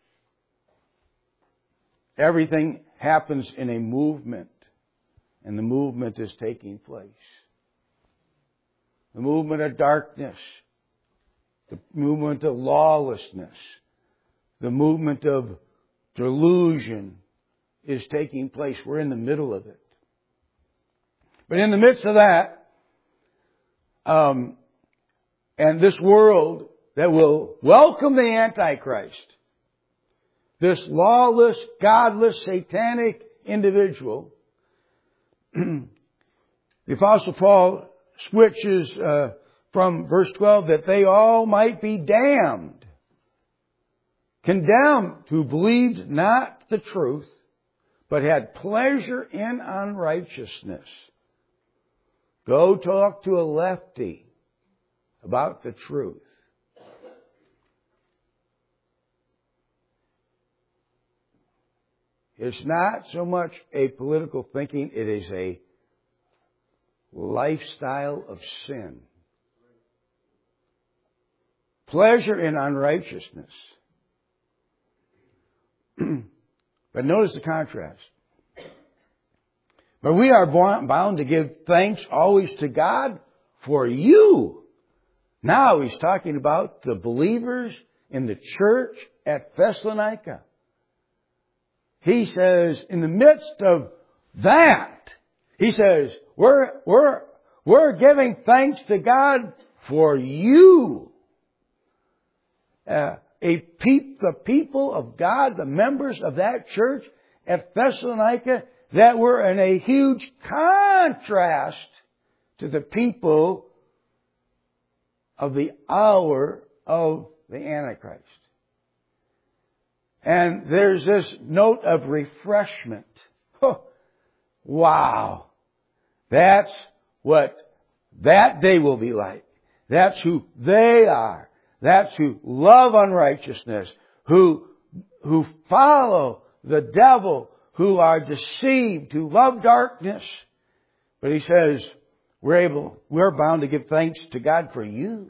everything happens in a movement, and the movement is taking place. The movement of darkness, the movement of lawlessness, the movement of delusion is taking place. We're in the middle of it. But in the midst of that, um, and this world that will welcome the Antichrist, this lawless, godless, satanic individual, the Apostle Paul switches uh, from verse twelve, that they all might be damned, condemned, who believed not the truth, but had pleasure in unrighteousness. Go talk to a lefty about the truth. It's not so much a political thinking, it is a lifestyle of sin. Pleasure in unrighteousness. But notice the contrast. But we are bound to give thanks always to God for you. Now he's talking about the believers in the church at Thessalonica. He says, in the midst of that, he says, we're, we're, we're giving thanks to God for you. Uh, a peop, the people of God, the members of that church at Thessalonica, that were in a huge contrast to the people of the hour of the Antichrist. And there's this note of refreshment. Oh, wow. That's what that day will be like. That's who they are. That's who love unrighteousness, who, who follow the devil, who are deceived, who love darkness. But he says, we're able, we're bound to give thanks to God for you.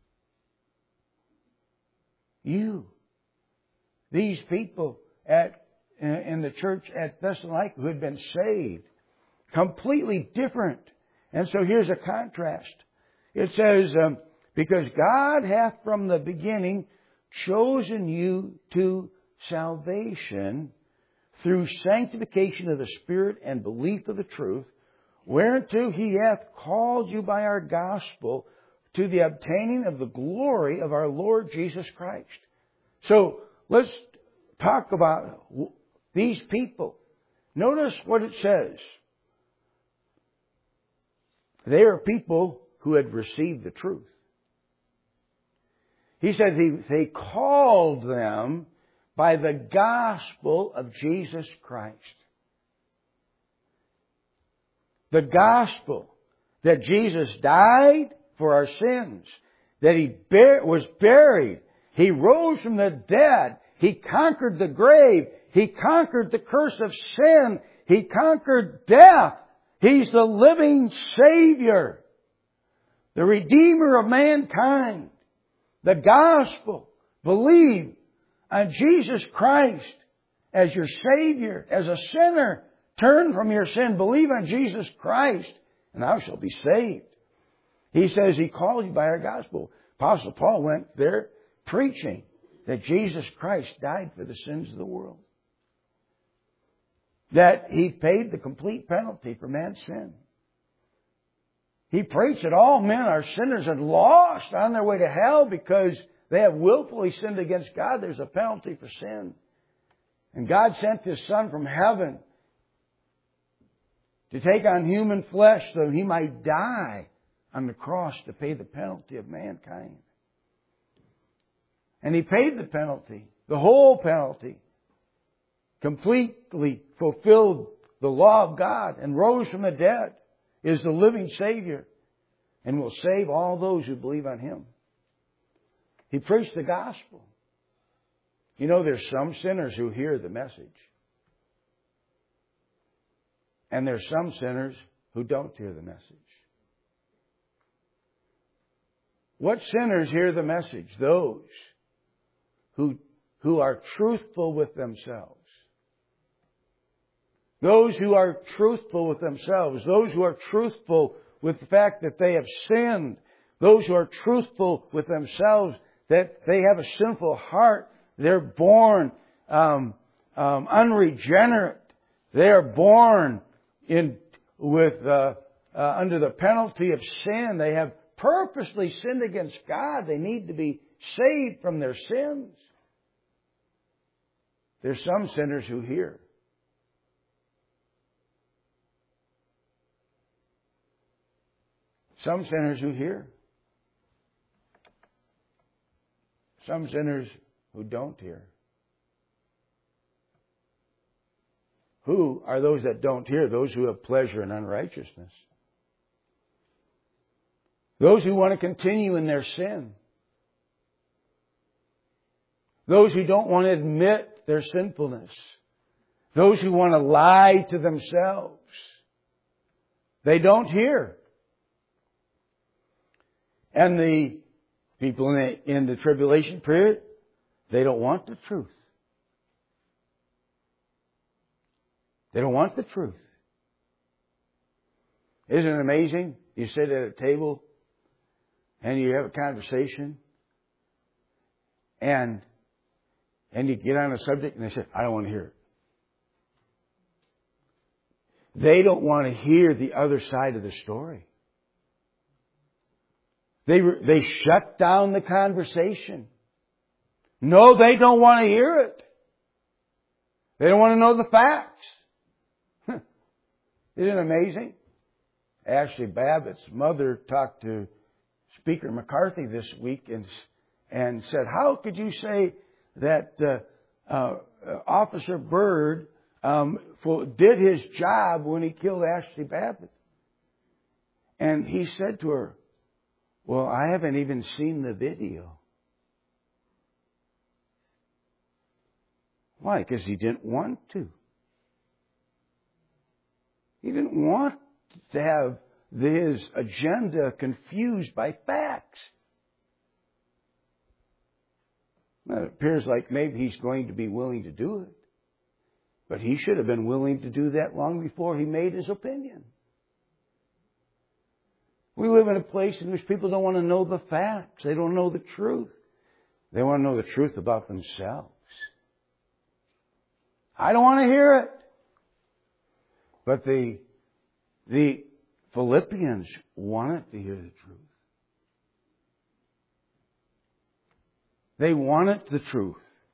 You. These people at in the church at Thessalonica who had been saved. Completely different. And so here's a contrast. It says, um, because God hath from the beginning chosen you to salvation through sanctification of the Spirit and belief of the truth, whereunto He hath called you by our gospel to the obtaining of the glory of our Lord Jesus Christ. So let's talk about these people. Notice what it says. They are people who had received the truth. He said he, they called them by the gospel of Jesus Christ. The gospel that Jesus died for our sins, that He bar- was buried, He rose from the dead, He conquered the grave, He conquered the curse of sin, He conquered death. He's the living Savior, the Redeemer of mankind. The gospel. Believe on Jesus Christ as your Savior, as a sinner. Turn from your sin. Believe on Jesus Christ, and thou shalt be saved. He says He called you by our gospel. Apostle Paul went there preaching that Jesus Christ died for the sins of the world. That He paid the complete penalty for man's sin. He preached that all men are sinners and lost on their way to hell because they have willfully sinned against God. There's a penalty for sin. And God sent His Son from heaven to take on human flesh so He might die on the cross to pay the penalty of mankind. And He paid the penalty, the whole penalty, completely fulfilled the law of God and rose from the dead, is the living Savior, and will save all those who believe on Him. He preached the gospel. You know, there's some sinners who hear the message. And there's some sinners who don't hear the message. What sinners hear the message? Those who, who are truthful with themselves. Those who are truthful with themselves. Those who are truthful with the fact that they have sinned. Those who are truthful with themselves that they have a sinful heart. They're born um, um, unregenerate. They are born in with uh, uh, under the penalty of sin. They have purposely sinned against God. They need to be saved from their sins. There's some sinners who hear. Some sinners who hear. Some sinners who don't hear. Who are those that don't hear? Those who have pleasure in unrighteousness. Those who want to continue in their sin. Those who don't want to admit their sinfulness. Those who want to lie to themselves. They don't hear. And the people in the, in the tribulation period, they don't want the truth. They don't want the truth. Isn't it amazing? You sit at a table and you have a conversation and and you get on a subject and they say, I don't want to hear it. They don't want to hear the other side of the story. They, they shut down the conversation. No, they don't want to hear it. They don't want to know the facts. Isn't it amazing? Ashley Babbitt's mother talked to Speaker McCarthy this week and, and said, how could you say that uh, uh, Officer Byrd um, did his job when he killed Ashley Babbitt? And he said to her, well, I haven't even seen the video. Why? Because he didn't want to. He didn't want to have his agenda confused by facts. Well, it appears like maybe he's going to be willing to do it. But he should have been willing to do that long before he made his opinion. We live in a place in which people don't want to know the facts. They don't know the truth. They want to know the truth about themselves. I don't want to hear it. But the, the Philippians wanted to hear the truth. They wanted the truth.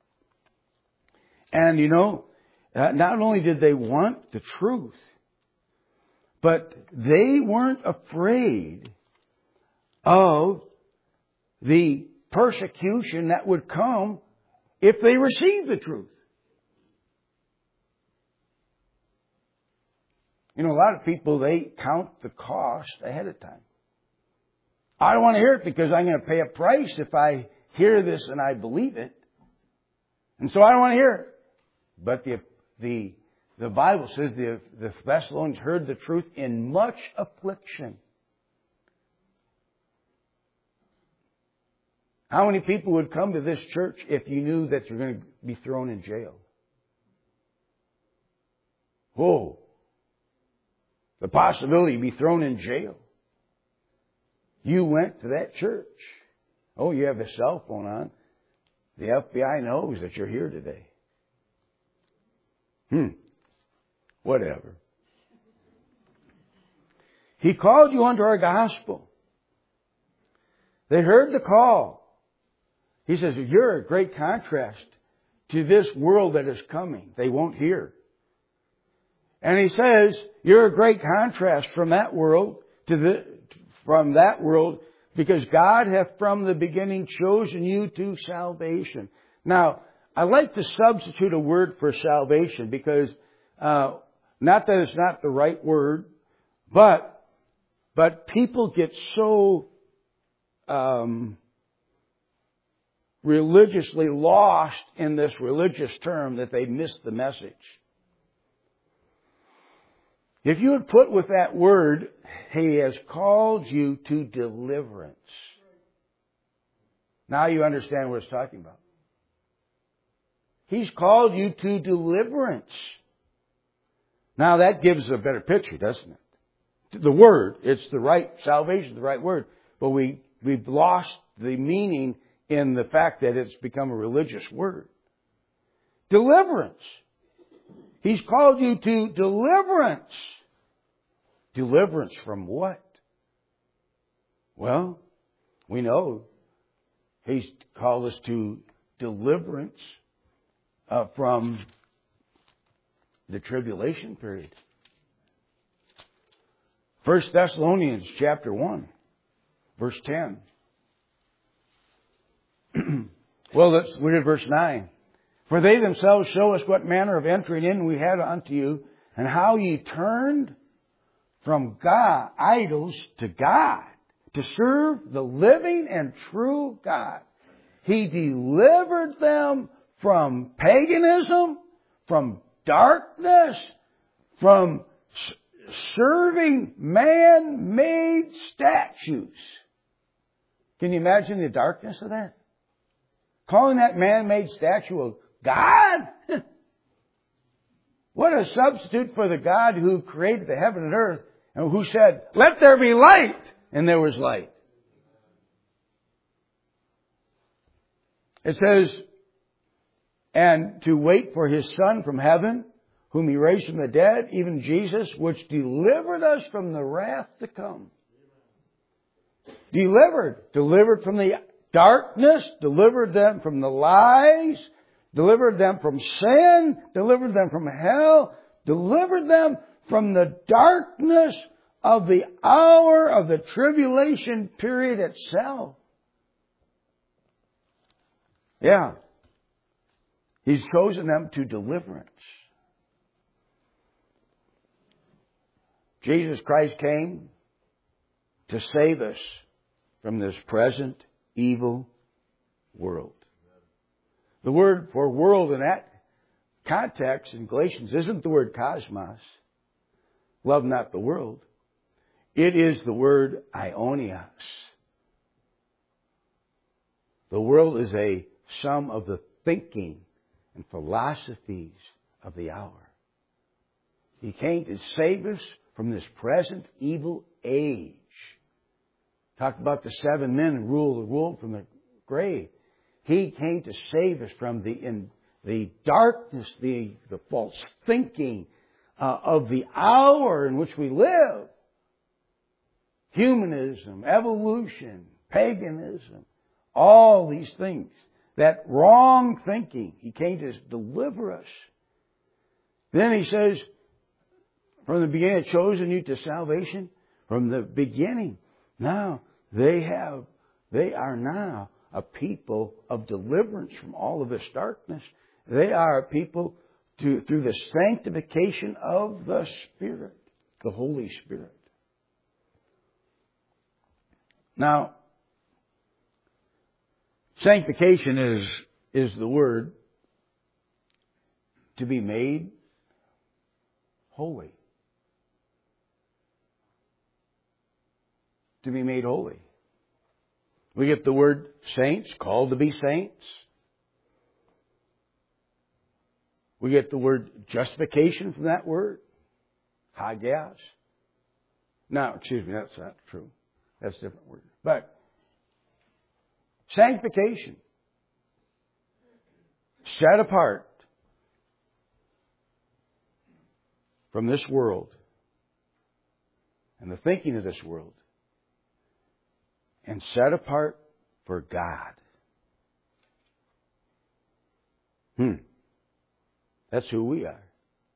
And you know, not only did they want the truth, but they weren't afraid of the persecution that would come if they received the truth. You know, a lot of people, they count the cost ahead of time. I don't want to hear it because I'm going to pay a price if I hear this and I believe it. And so I don't want to hear it. But the the the Bible says the, the Thessalonians heard the truth in much affliction. How many people would come to this church if you knew that you're going to be thrown in jail? Whoa. The possibility to be thrown in jail. You went to that church. Oh, you have a cell phone on. The F B I knows that you're here today. Hmm. Whatever. He called you under our gospel. They heard the call. He says, you're a great contrast to this world that is coming. They won't hear. And he says, you're a great contrast from that world to the, from that world because God hath from the beginning chosen you to salvation. Now, I like to substitute a word for salvation because, uh, not that it's not the right word, but, but people get so, um, religiously lost in this religious term that they miss the message. If you would put with that word, He has called you to deliverance. Now you understand what it's talking about. He's called you to deliverance. Now that gives a better picture, doesn't it? The word, it's the right, salvation is the right word, but we, we've lost the meaning in the fact that it's become a religious word. Deliverance. He's called you to deliverance. Deliverance from what? Well, we know He's called us to deliverance uh, from the tribulation period. First Thessalonians chapter one, verse ten. Well, let's read verse nine. For they themselves show us what manner of entering in we had unto you, and how ye turned from God, idols to God, to serve the living and true God. He delivered them from paganism, from darkness, from serving man-made statues. Can you imagine the darkness of that? Calling that man-made statue a God? What a substitute for the God who created the heaven and earth and who said, let there be light, and there was light. It says, and to wait for His Son from heaven, whom He raised from the dead, even Jesus, which delivered us from the wrath to come. Delivered. Delivered from the darkness, delivered them from the lies, delivered them from sin, delivered them from hell, delivered them from the darkness of the hour of the tribulation period itself. Yeah. He's chosen them to deliverance. Jesus Christ came to save us from this present evil world. The word for world in that context in Galatians isn't the word cosmos. Love not the world. It is the word aionios. The world is a sum of the thinking and philosophies of the hour. He came to save us from this present evil age. Talked about the seven men who rule the world from the grave. He came to save us from the in the darkness, the the false thinking uh, of the hour in which we live. Humanism, evolution, paganism, all these things. That wrong thinking. He came to deliver us. Then he says, from the beginning, I've chosen you to salvation. From the beginning. Now, they have, they are now a people of deliverance from all of this darkness. They are a people to, through the sanctification of the Spirit, the Holy Spirit. Now, sanctification is, is the word to be made holy. To be made holy. We get the word saints, called to be saints. We get the word justification from that word, hagios. No, excuse me, that's not true. That's a different word. But sanctification, set apart from this world and the thinking of this world, and set apart for God. Hmm. That's who we are.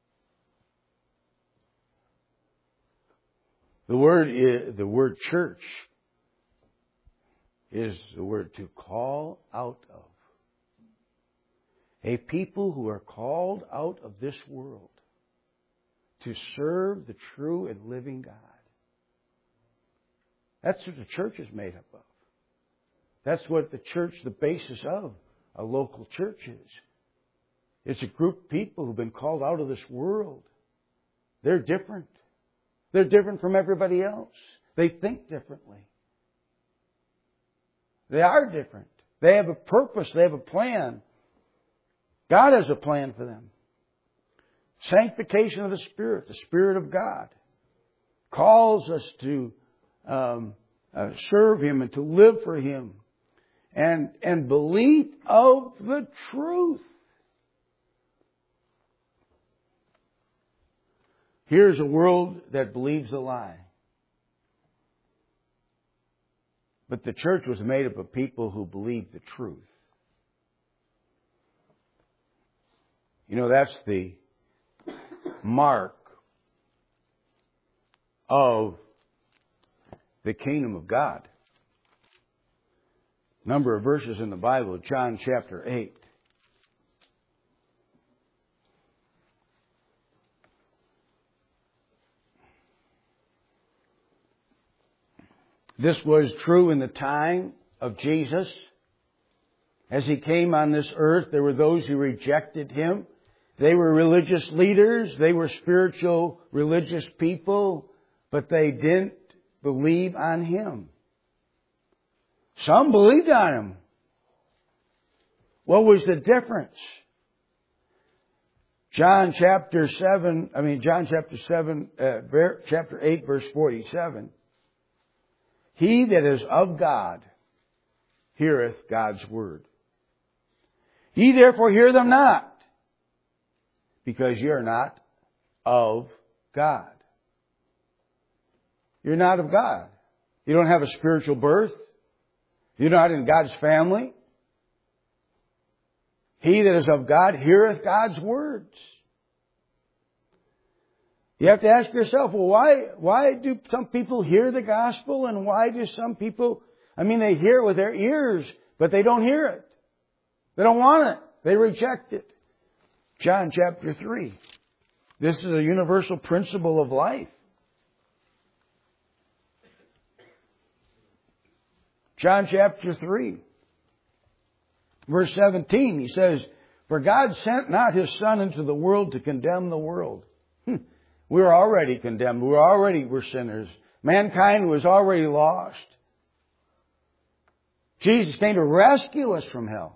The word is, the word church is the word to call out of. A people who are called out of this world to serve the true and living God. That's what the church is made up of. That's what the church, the basis of a local church is. It's a group of people who've been called out of this world. They're different. They're different from everybody else. They think differently. They are different. They have a purpose. They have a plan. God has a plan for them. Sanctification of the Spirit, the Spirit of God, calls us to um, uh, serve Him and to live for Him. And, and belief of the truth. Here's a world that believes a lie. But the church was made up of people who believed the truth. You know, that's the mark of the kingdom of God. Number of verses in the Bible, John chapter eight. This was true in the time of Jesus. As He came on this earth, there were those who rejected Him. They were religious leaders. They were spiritual, religious people. But they didn't believe on Him. Some believed on Him. What was the difference? John chapter seven, I mean John chapter seven, uh, chapter eight, verse forty-seven. He that is of God heareth God's word. Ye therefore hear them not, because ye are not of God. You're not of God. You don't have a spiritual birth. You're not in God's family. He that is of God heareth God's words. You have to ask yourself, well, why, why do some people hear the gospel and why do some people, I mean, they hear it with their ears, but they don't hear it. They don't want it. They reject it. John chapter three. This is a universal principle of life. John chapter three, verse seventeen, He says, for God sent not His Son into the world to condemn the world. Hmm. We're already condemned. We're already, we're sinners. Mankind was already lost. Jesus came to rescue us from hell.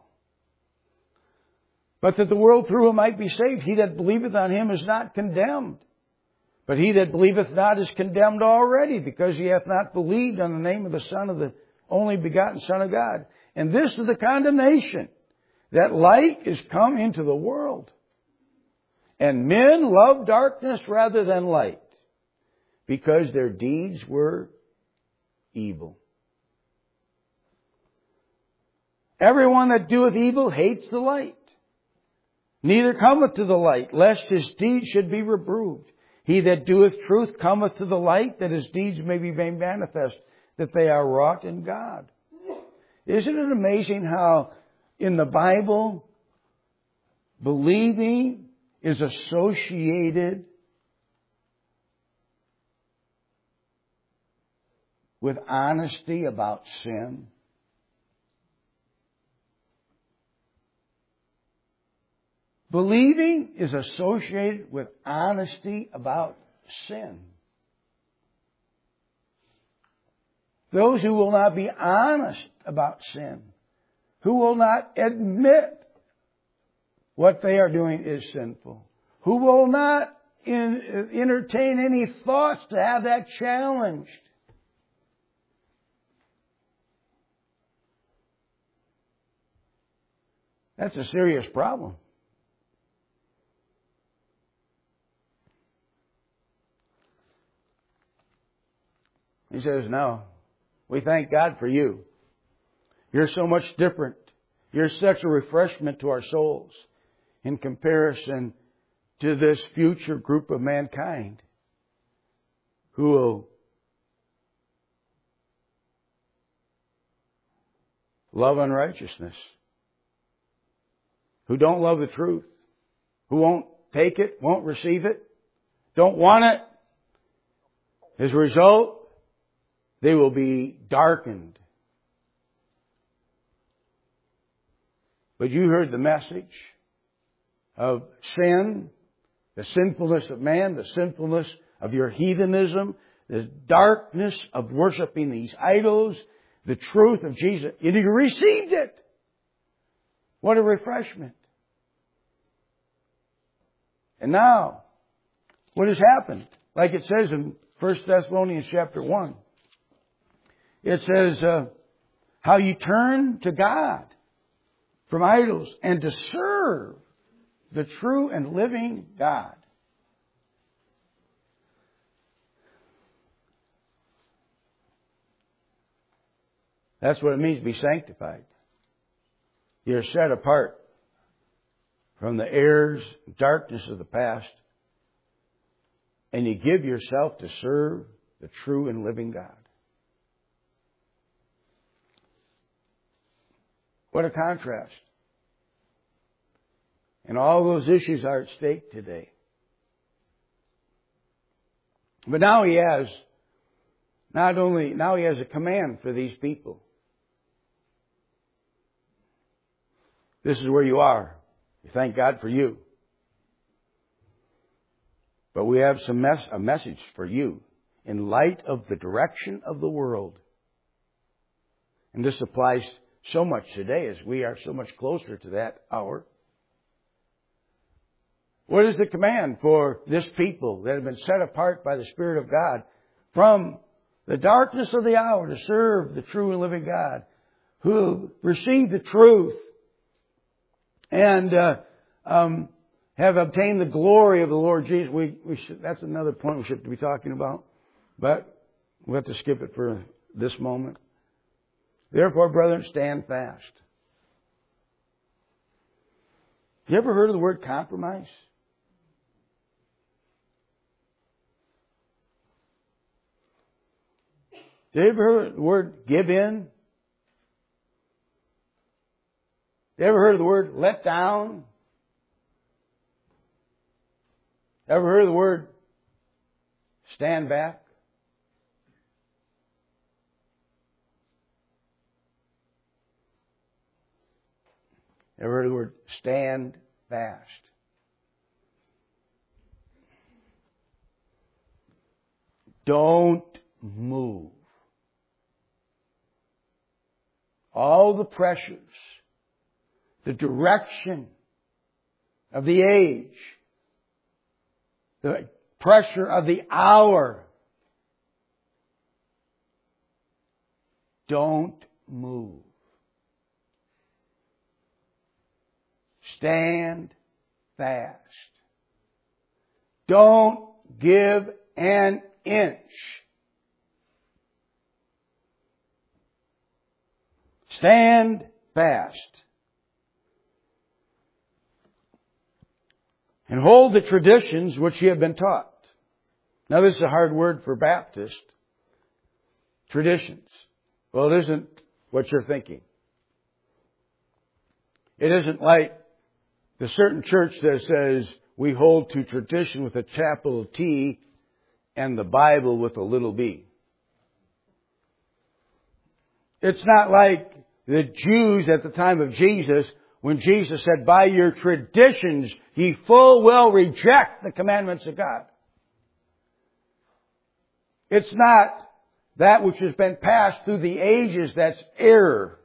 But that the world through him might be saved. He that believeth on him is not condemned. But he that believeth not is condemned already, because he hath not believed on the name of the Son of the only begotten Son of God. And this is the condemnation, that light is come into the world. And men love darkness rather than light, because their deeds were evil. Everyone that doeth evil hates the light, neither cometh to the light, lest his deeds should be reproved. He that doeth truth cometh to the light, that his deeds may be made manifest, that they are wrought in God. Isn't it amazing how in the Bible, believing is associated with honesty about sin? Believing is associated with honesty about sin. Those who will not be honest about sin, who will not admit what they are doing is sinful, who will not in, entertain any thoughts to have that challenged, that's a serious problem. He says, no, we thank God for you. You're so much different. You're such a refreshment to our souls in comparison to this future group of mankind who will love unrighteousness, who don't love the truth, who won't take it, won't receive it, don't want it. As a result, they will be darkened. But you heard the message of sin, the sinfulness of man, the sinfulness of your heathenism, the darkness of worshiping these idols, the truth of Jesus. And you received it. What a refreshment. And now, what has happened? Like it says in First Thessalonians chapter one. It says, uh, how you turn to God from idols and to serve the true and living God. That's what it means to be sanctified. You're set apart from the errors, darkness of the past, and you give yourself to serve the true and living God. What a contrast. And all those issues are at stake today. But now he has, not only, now he has a command for these people. This is where you are. We thank God for you. But we have some mes- a message for you in light of the direction of the world. And this applies so much today as we are so much closer to that hour. What is the command for this people that have been set apart by the Spirit of God from the darkness of the hour to serve the true and living God, who received the truth and uh, um, have obtained the glory of the Lord Jesus? We, we should, that's another point we should be talking about, but we'll have to skip it for this moment. Therefore, brethren, stand fast. You ever heard of the word compromise? Have you ever heard the word give in? You ever heard of the word let down? Ever heard of the word stand back? Ever heard of the word stand fast? Don't move. All the pressures, the direction of the age, the pressure of the hour. Don't move. Stand fast. Don't give an inch. Stand fast. And hold the traditions which ye have been taught. Now this is a hard word for Baptist. Traditions. Well, it isn't what you're thinking. It isn't like the certain church that says we hold to tradition with a capital T and the Bible with a little b. It's not like the Jews at the time of Jesus, when Jesus said, by your traditions ye full well reject the commandments of God. It's not that which has been passed through the ages that's error.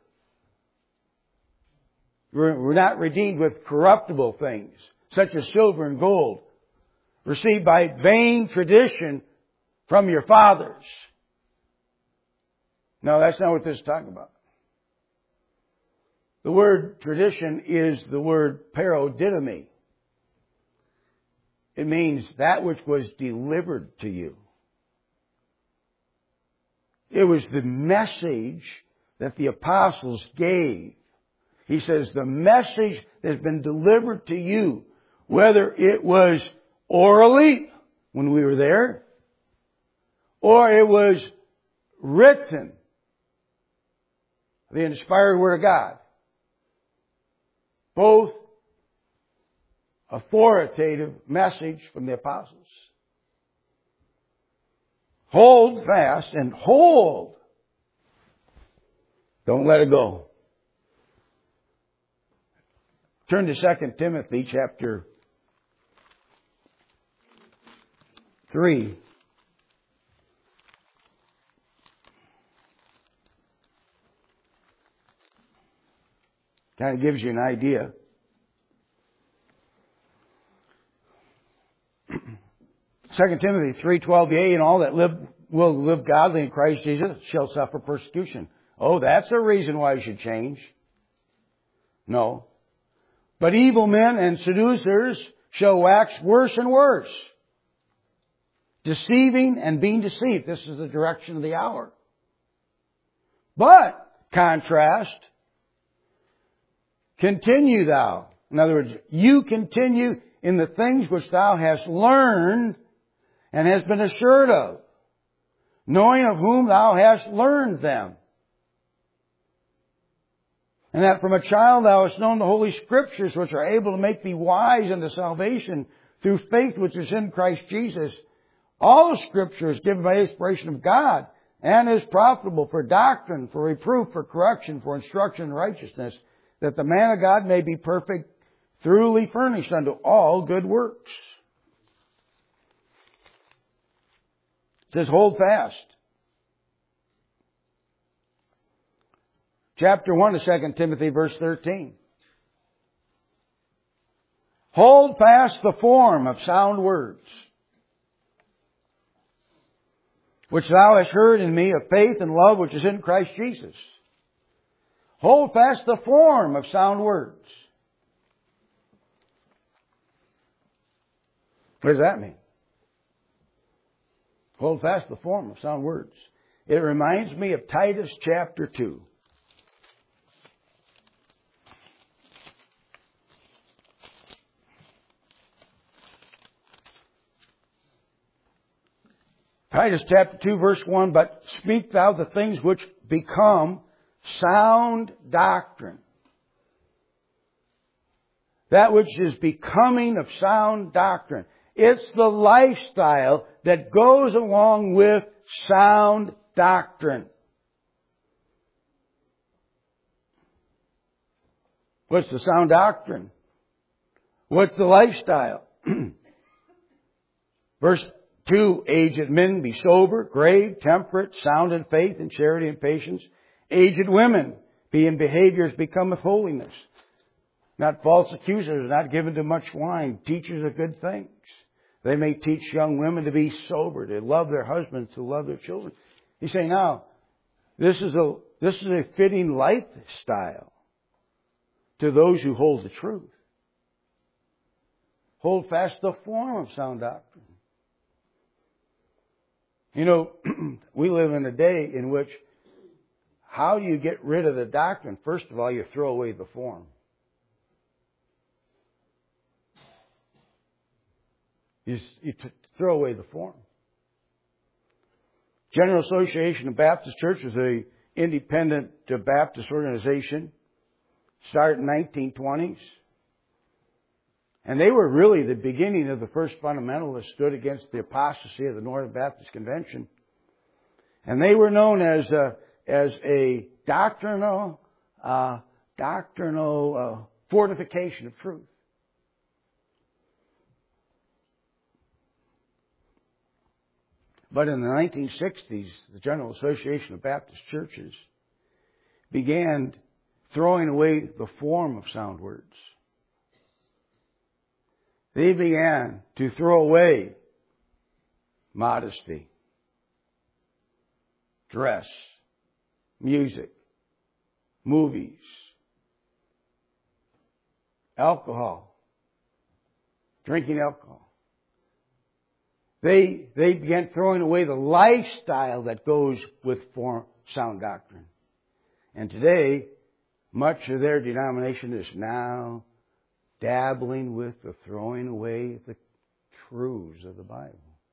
We're not redeemed with corruptible things, such as silver and gold, received by vain tradition from your fathers. No, that's not what this is talking about. The word tradition is the word parodidomi. It means that which was delivered to you. It was the message that the apostles gave. He says the message that has been delivered to you, whether it was orally when we were there, or it was written, the inspired Word of God. Both authoritative message from the apostles. Hold fast and hold. Don't let it go. Turn to Second Timothy chapter three. Kind of gives you an idea. Second Timothy three twelve, yea, and all that live will live godly in Christ Jesus shall suffer persecution. Oh, that's a reason why you should change. No. But evil men and seducers shall wax worse and worse, deceiving and being deceived. This is the direction of the hour. But, contrast, continue thou. In other words, you continue in the things which thou hast learned and hast been assured of, knowing of whom thou hast learned them. And that from a child thou hast known the Holy Scriptures, which are able to make thee wise unto salvation through faith which is in Christ Jesus. All Scripture is given by inspiration of God and is profitable for doctrine, for reproof, for correction, for instruction in righteousness, that the man of God may be perfect, thoroughly furnished unto all good works. It says, hold fast. Chapter one of Second Timothy, verse thirteen. Hold fast the form of sound words, which thou hast heard in me of faith and love which is in Christ Jesus. Hold fast the form of sound words. What does that mean? Hold fast the form of sound words. It reminds me of Titus chapter two. Titus chapter two verse one, but speak thou the things which become sound doctrine. That which is becoming of sound doctrine. It's the lifestyle that goes along with sound doctrine. What's the sound doctrine? What's the lifestyle? Verse Two, aged men, be sober, grave, temperate, sound in faith and charity and patience. Aged women, be in behaviors becometh holiness. Not false accusers, not given to much wine, teachers of good things. They may teach young women to be sober, to love their husbands, to love their children. He's saying, now, this is a, this is a fitting lifestyle to those who hold the truth. Hold fast the form of sound doctrine. You know, we live in a day in which, how do you get rid of the doctrine? First of all, you throw away the form. You, you t- throw away the form. General Association of Baptist Churches, an independent Baptist organization, started in the nineteen twenties. And they were really the beginning of the first fundamentalists, stood against the apostasy of the Northern Baptist Convention. And they were known as a, as a doctrinal, uh, doctrinal uh, fortification of truth. But in the nineteen sixties, the General Association of Baptist Churches began throwing away the form of sound words. They began to throw away modesty, dress, music, movies, alcohol, drinking alcohol. They, they began throwing away the lifestyle that goes with form, sound doctrine. And today, much of their denomination is now dabbling with the throwing away the truths of the Bible.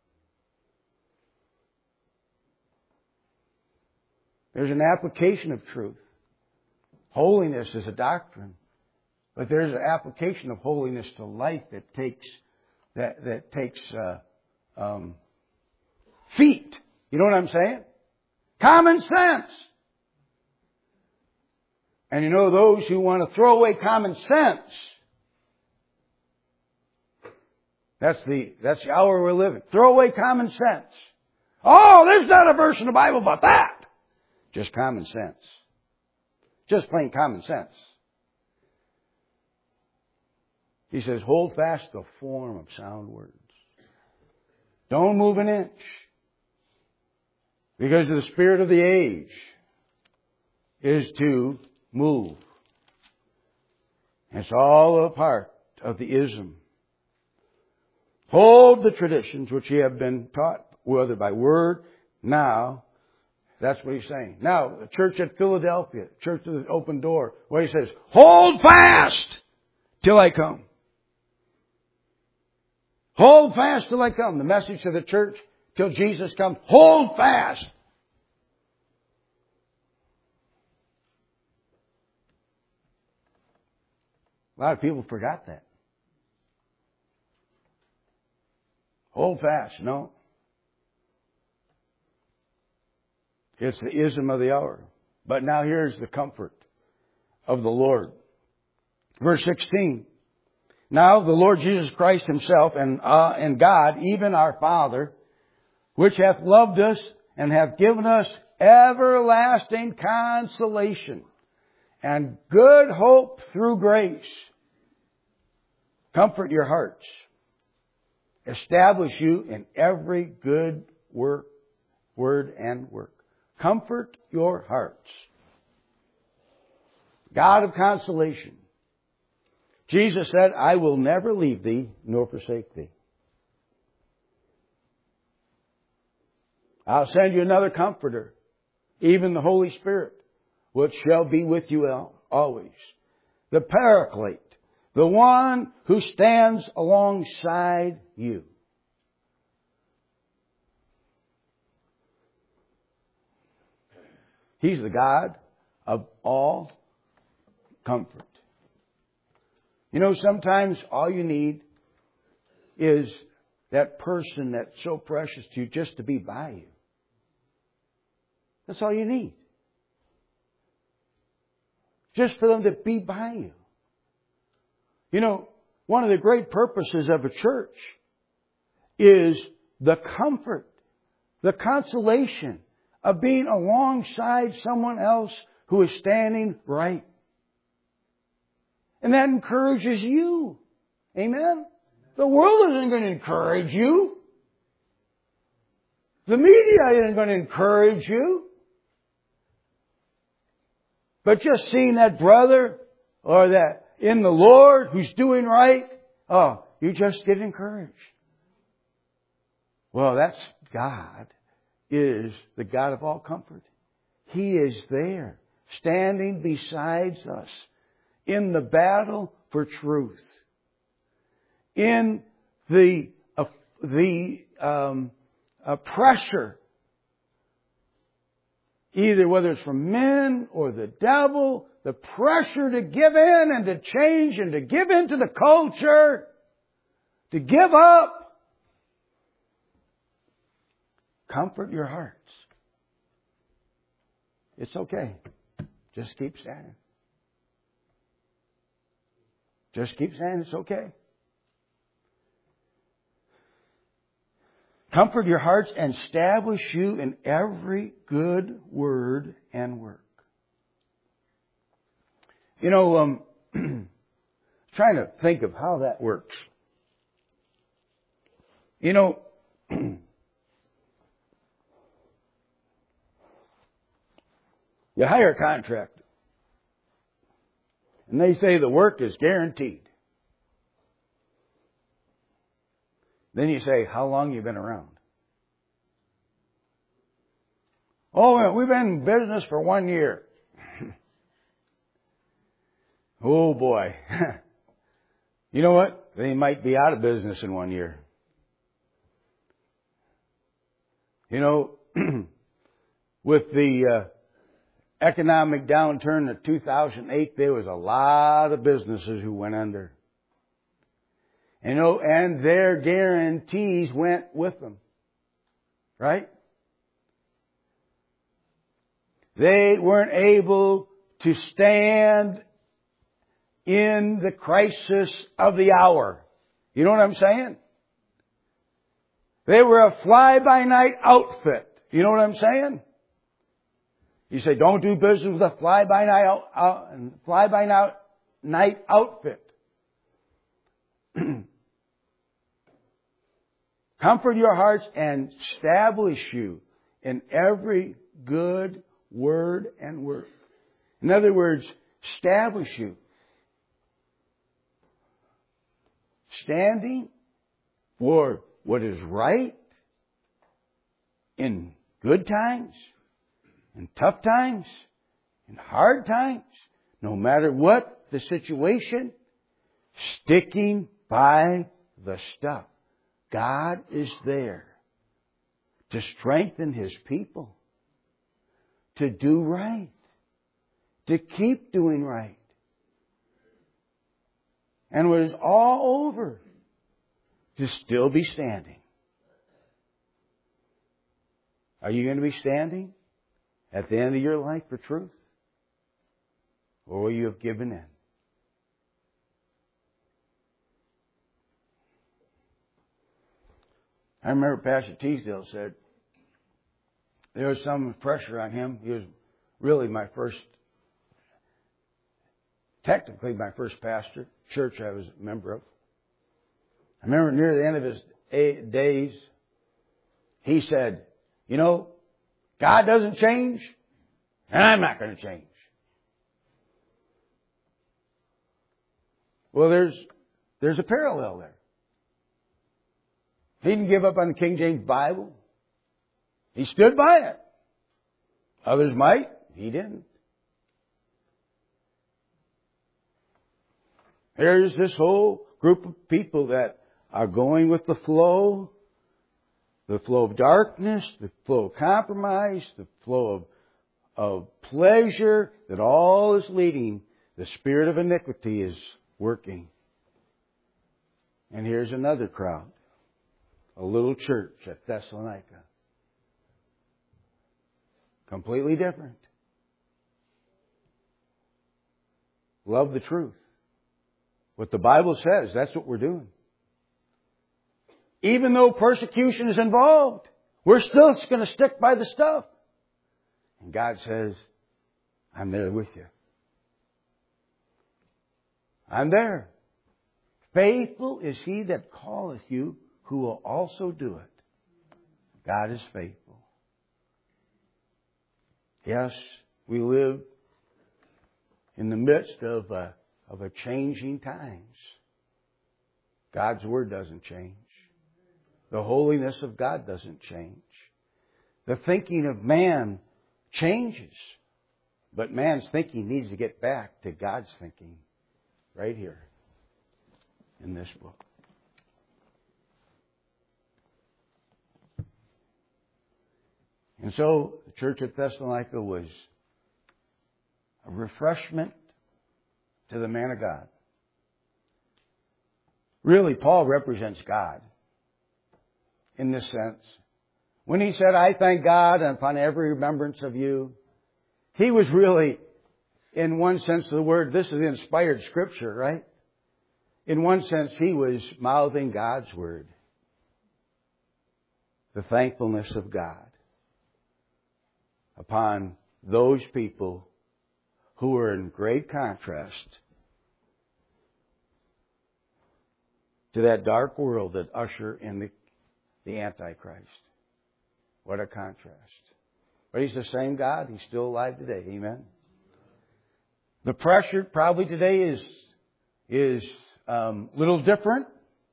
There's an application of truth. Holiness is a doctrine. But there's an application of holiness to life that takes, that, that takes, uh, Um, feet. You know what I'm saying? Common sense. And you know, those who want to throw away common sense, that's the, that's the hour we're living. Throw away common sense. Oh, there's not a verse in the Bible about that. Just common sense. Just plain common sense. He says, hold fast the form of sound words. Don't move an inch. Because the spirit of the age is to move. It's all a part of the ism. Hold the traditions which ye have been taught, whether by word, now. That's what he's saying. Now, the church at Philadelphia, church of the open door, what he says, hold fast till I come. Hold fast till I come. The message to the church till Jesus comes. Hold fast. A lot of people forgot that. Hold fast. No. It's the ism of the hour. But now here's the comfort of the Lord. Verse sixteen. Now the Lord Jesus Christ Himself and, uh, and God, even our Father, which hath loved us and hath given us everlasting consolation and good hope through grace, comfort your hearts, establish you in every good work, word and work. Comfort your hearts. God of consolation. Jesus said, I will never leave thee nor forsake thee. I'll send you another comforter, even the Holy Spirit, which shall be with you always. The Paraclete, the one who stands alongside you. He's the God of all comfort. You know, sometimes all you need is that person that's so precious to you just to be by you. That's all you need. Just for them to be by you. You know, one of the great purposes of a church is the comfort, the consolation of being alongside someone else who is standing right. And that encourages you. Amen? The world isn't going to encourage you. The media isn't going to encourage you. But just seeing that brother or that in the Lord who's doing right, oh, you just get encouraged. Well, that's God is the God of all comfort. He is there, standing beside us in the battle for truth, in the uh, the um, uh, pressure, either whether it's from men or the devil, the pressure to give in and to change and to give into the culture, to give up. Comfort your hearts. It's okay. Just keep standing. Just keep standing. It's okay. Comfort your hearts and establish you in every good word and work. You know, um, trying to think of how that works. You know, you hire a contractor, and they say the work is guaranteed. Then you say, how long have you been around? Oh, we've been in business for one year. Oh boy. You know what? They might be out of business in one year. You know, with the uh, economic downturn of two thousand eight, there was a lot of businesses who went under. You know, and their guarantees went with them. Right? They weren't able to stand in the crisis of the hour. You know what I'm saying? They were a fly-by-night outfit. You know what I'm saying? You say, don't do business with a fly-by-night out, fly-by-night outfit. Comfort your hearts and establish you in every good word and work. In other words, establish you. Standing for what is right in good times, in tough times, in hard times, no matter what the situation, sticking by the stuff. God is there to strengthen His people, to do right, to keep doing right. And when it's all over, to still be standing. Are you going to be standing at the end of your life for truth? Or will you have given in? I remember Pastor Teasdale said there was some pressure on him. He was really my first, technically my first pastor, church I was a member of. I remember near the end of his days, he said, you know, God doesn't change, and I'm not going to change. Well, there's there's a parallel there. He didn't give up on the King James Bible. He stood by it. Others might. He didn't. There's this whole group of people that are going with the flow, the flow of darkness, the flow of compromise, the flow of, of pleasure, that all is leading. The spirit of iniquity is working. And here's another crowd. A little church at Thessalonica. Completely different. Love the truth. What the Bible says, that's what we're doing. Even though persecution is involved, we're still going to stick by the stuff. And God says, I'm there with you. I'm there. Faithful is He that calleth you, who will also do it. God is faithful. Yes, we live in the midst of a, of a changing times. God's Word doesn't change. The holiness of God doesn't change. The thinking of man changes. But man's thinking needs to get back to God's thinking right here in this book. And so the church at Thessalonica was a refreshment to the man of God. Really, Paul represents God in this sense. When he said, I thank God upon every remembrance of you, he was really, in one sense of the word, this is inspired scripture, right? In one sense, he was mouthing God's word. The thankfulness of God upon those people who were in great contrast to that dark world that usher in the, the Antichrist. What a contrast. But He's the same God. He's still alive today. Amen. The pressure probably today is is um, a little different.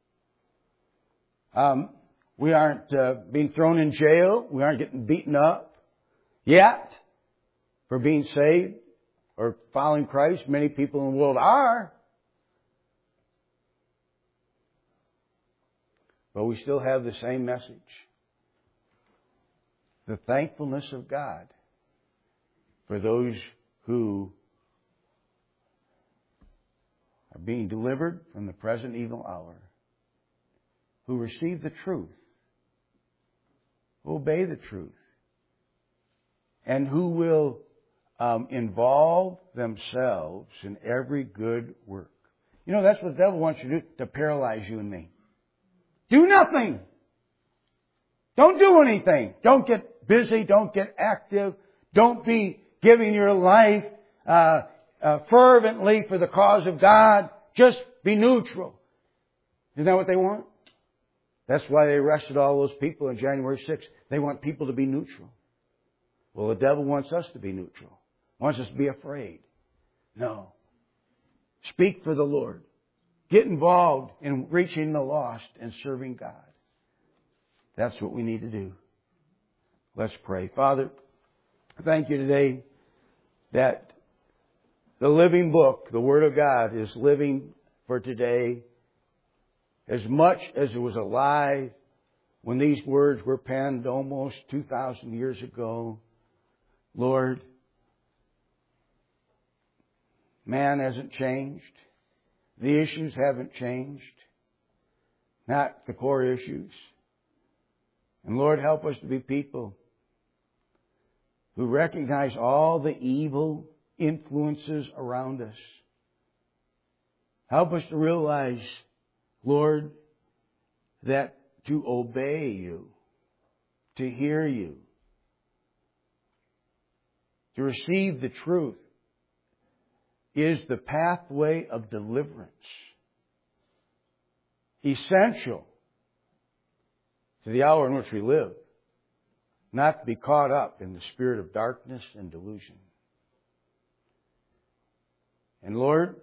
Um, we aren't uh, being thrown in jail. We aren't getting beaten up yet for being saved or following Christ. Many people in the world are. But we still have the same message. The thankfulness of God for those who are being delivered from the present evil hour, who receive the truth, who obey the truth, and who will um, involve themselves in every good work. You know, that's what the devil wants you to do, to paralyze you and me. Do nothing. Don't do anything. Don't get busy. Don't get active. Don't be giving your life uh, uh, fervently for the cause of God. Just be neutral. Isn't that what they want? That's why they arrested all those people on January sixth. They want people to be neutral. Well, the devil wants us to be neutral. Wants us to be afraid. No. Speak for the Lord. Get involved in reaching the lost and serving God. That's what we need to do. Let's pray. Father, thank you today that the living book, the Word of God, is living for today as much as it was alive when these words were penned almost two thousand years ago. Lord, man hasn't changed. The issues haven't changed. Not the core issues. And Lord, help us to be people who recognize all the evil influences around us. Help us to realize, Lord, that to obey You, to hear You, to receive the truth is the pathway of deliverance. Essential to the hour in which we live. Not to be caught up in the spirit of darkness and delusion. And Lord,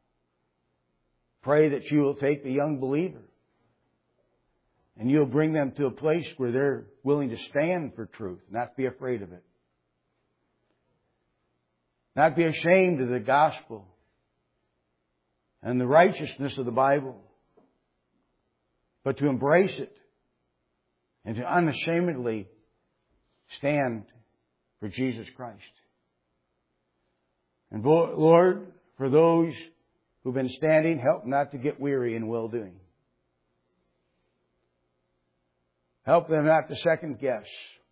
pray that You will take the young believer and You'll bring them to a place where they're willing to stand for truth, not be afraid of it. Not be ashamed of the gospel and the righteousness of the Bible, but to embrace it and to unashamedly stand for Jesus Christ. And Lord, for those who've been standing, help not to get weary in well-doing. Help them not to second guess,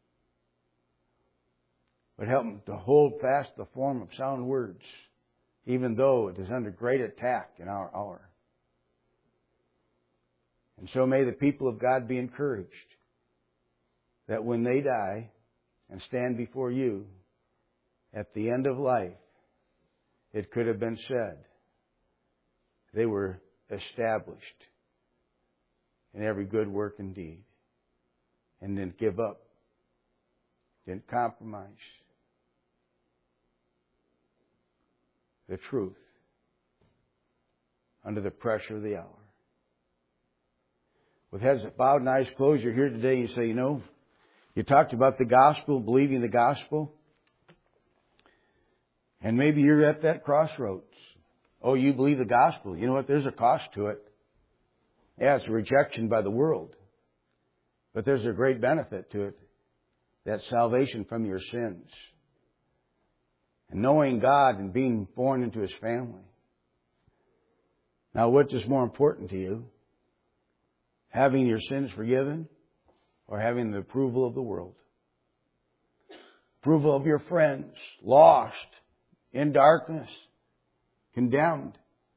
but help them to hold fast the form of sound words, even though it is under great attack in our hour. And so may the people of God be encouraged that when they die and stand before you at the end of life, it could have been said they were established in every good work and deed, and didn't give up, didn't compromise the truth under the pressure of the hour. With heads bowed and eyes closed, you're here today and you say, you know, you talked about the gospel, believing the gospel, and maybe you're at that crossroads. Oh, you believe the gospel. You know what? There's a cost to it. Yeah, it's a rejection by the world. But there's a great benefit to it. That's salvation from your sins. And knowing God and being born into His family. Now, which is more important to you? Having your sins forgiven or having the approval of the world? Approval of your friends, lost, in darkness, condemned.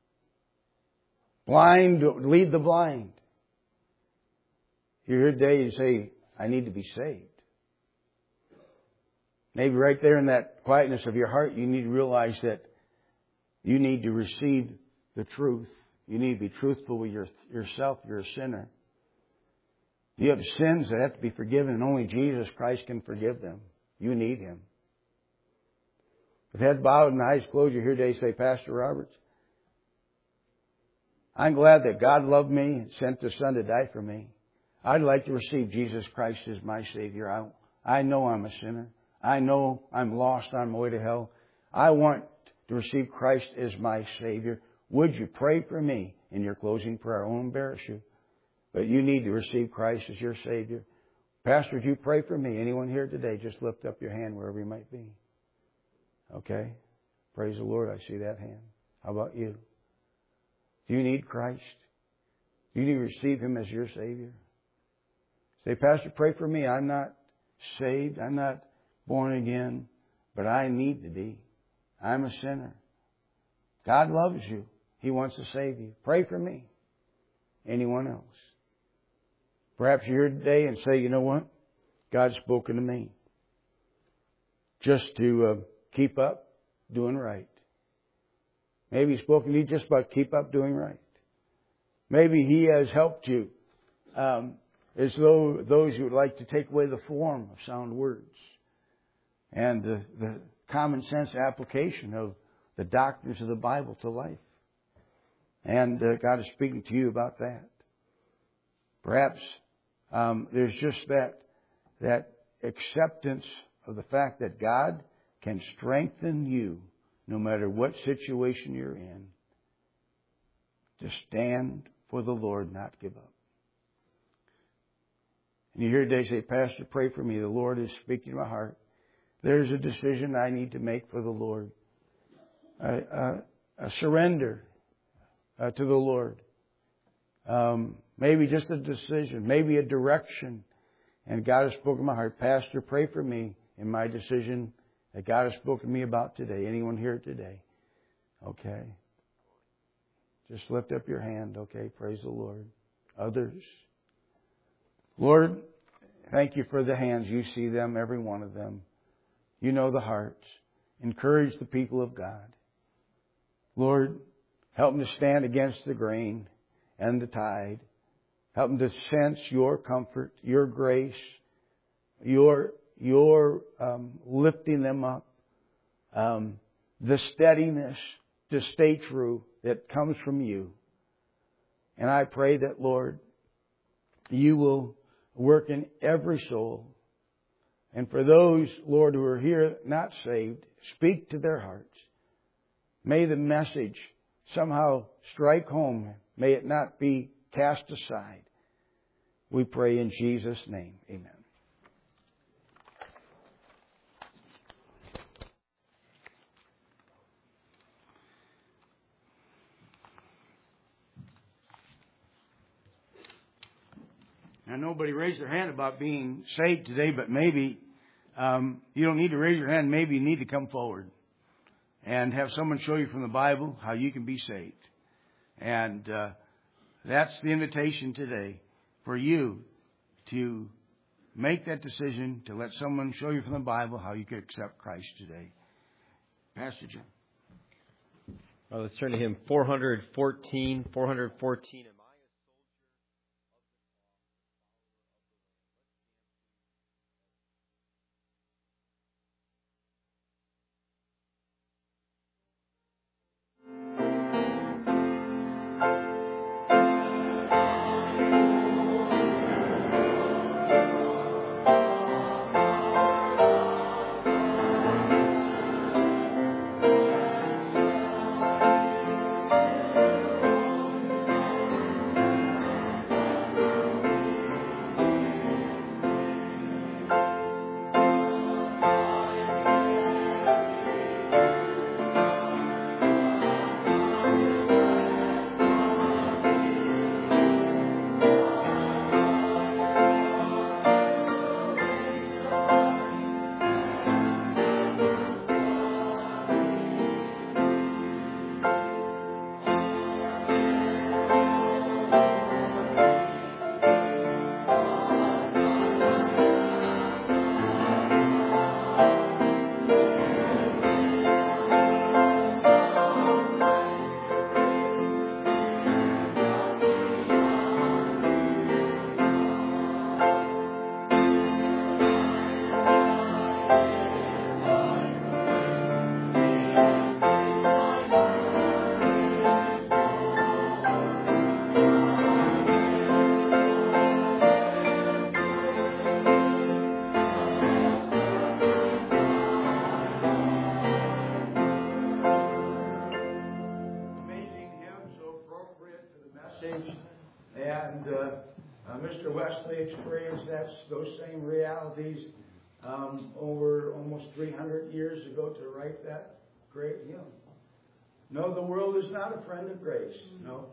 Blind, lead the blind. You're here today and say, I need to be saved. Maybe right there in that quietness of your heart, you need to realize that you need to receive the truth. You need to be truthful with your, yourself. You're a sinner. You have sins that have to be forgiven, and only Jesus Christ can forgive them. You need Him. With head bowed and eyes closed, you're here today, say, Pastor Roberts, I'm glad that God loved me and sent His Son to die for me. I'd like to receive Jesus Christ as my Savior. I, I know I'm a sinner. I know I'm lost on my way to hell. I want to receive Christ as my Savior. Would you pray for me in your closing prayer? I won't embarrass you. But you need to receive Christ as your Savior. Pastor, would you pray for me? Anyone here today, just lift up your hand wherever you might be. Okay? Praise the Lord, I see that hand. How about you? Do you need Christ? Do you need to receive Him as your Savior? Say, Pastor, pray for me. I'm not saved. I'm not born again. But I need to be. I'm a sinner. God loves you. He wants to save you. Pray for me. Anyone else? Perhaps you're here today and say, you know what? God's spoken to me. Just to uh, keep up doing right. Maybe He's spoken to you just about keep up doing right. Maybe He has helped you um, as though those who would like to take away the form of sound words and the, the common sense application of the doctrines of the Bible to life. And uh, God is speaking to you about that. Perhaps um, there's just that that acceptance of the fact that God can strengthen you no matter what situation you're in to stand for the Lord, not give up. And you hear today say, Pastor, pray for me. The Lord is speaking to my heart. There's a decision I need to make for the Lord. A, a, a surrender uh, to the Lord. Um, maybe just a decision. Maybe a direction. And God has spoken to my heart. Pastor, pray for me in my decision that God has spoken to me about today. Anyone here today? Okay. Just lift up your hand. Okay. Praise the Lord. Others. Lord, thank You for the hands. You see them, every one of them. You know the hearts. Encourage the people of God. Lord, help them to stand against the grain and the tide. Help them to sense Your comfort, Your grace, Your Your um, lifting them up, um, the steadiness to stay true that comes from You. And I pray that, Lord, You will work in every soul. And for those, Lord, who are here not saved, speak to their hearts. May the message somehow strike home. May it not be cast aside. We pray in Jesus' name. Amen. Now, nobody raised their hand about being saved today, but maybe um, you don't need to raise your hand. Maybe you need to come forward and have someone show you from the Bible how you can be saved. And uh, That's the invitation today for you to make that decision, to let someone show you from the Bible how you could accept Christ today. Pastor Jim. Well, let's turn to hymn four fourteen. four fourteen. And uh, uh, Mister Wesley experienced that, those same realities um, over almost three hundred years ago to write that great hymn. No, the world is not a friend of grace, no.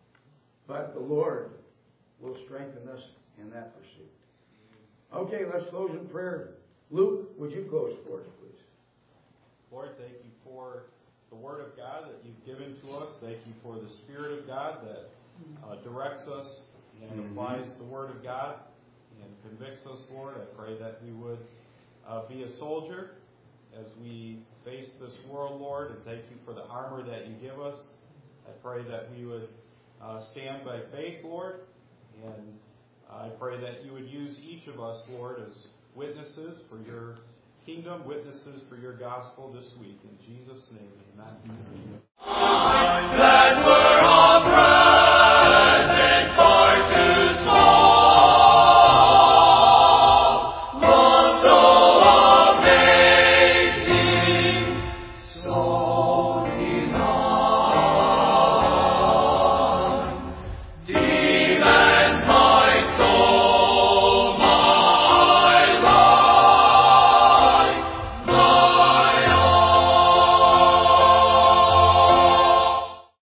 But the Lord will strengthen us in that pursuit. Okay, let's close in prayer. Luke, would you close for us, please? Lord, thank you for the Word of God that you've given to us. Thank you for the Spirit of God that uh, directs us and mm-hmm. applies the Word of God and convicts us, Lord. I pray that we would uh, be a soldier as we face this world, Lord, and thank you for the armor that you give us. I pray that we would uh, stand by faith, Lord, and I pray that you would use each of us, Lord, as witnesses for your kingdom, witnesses for your gospel this week. In Jesus' name, amen. That word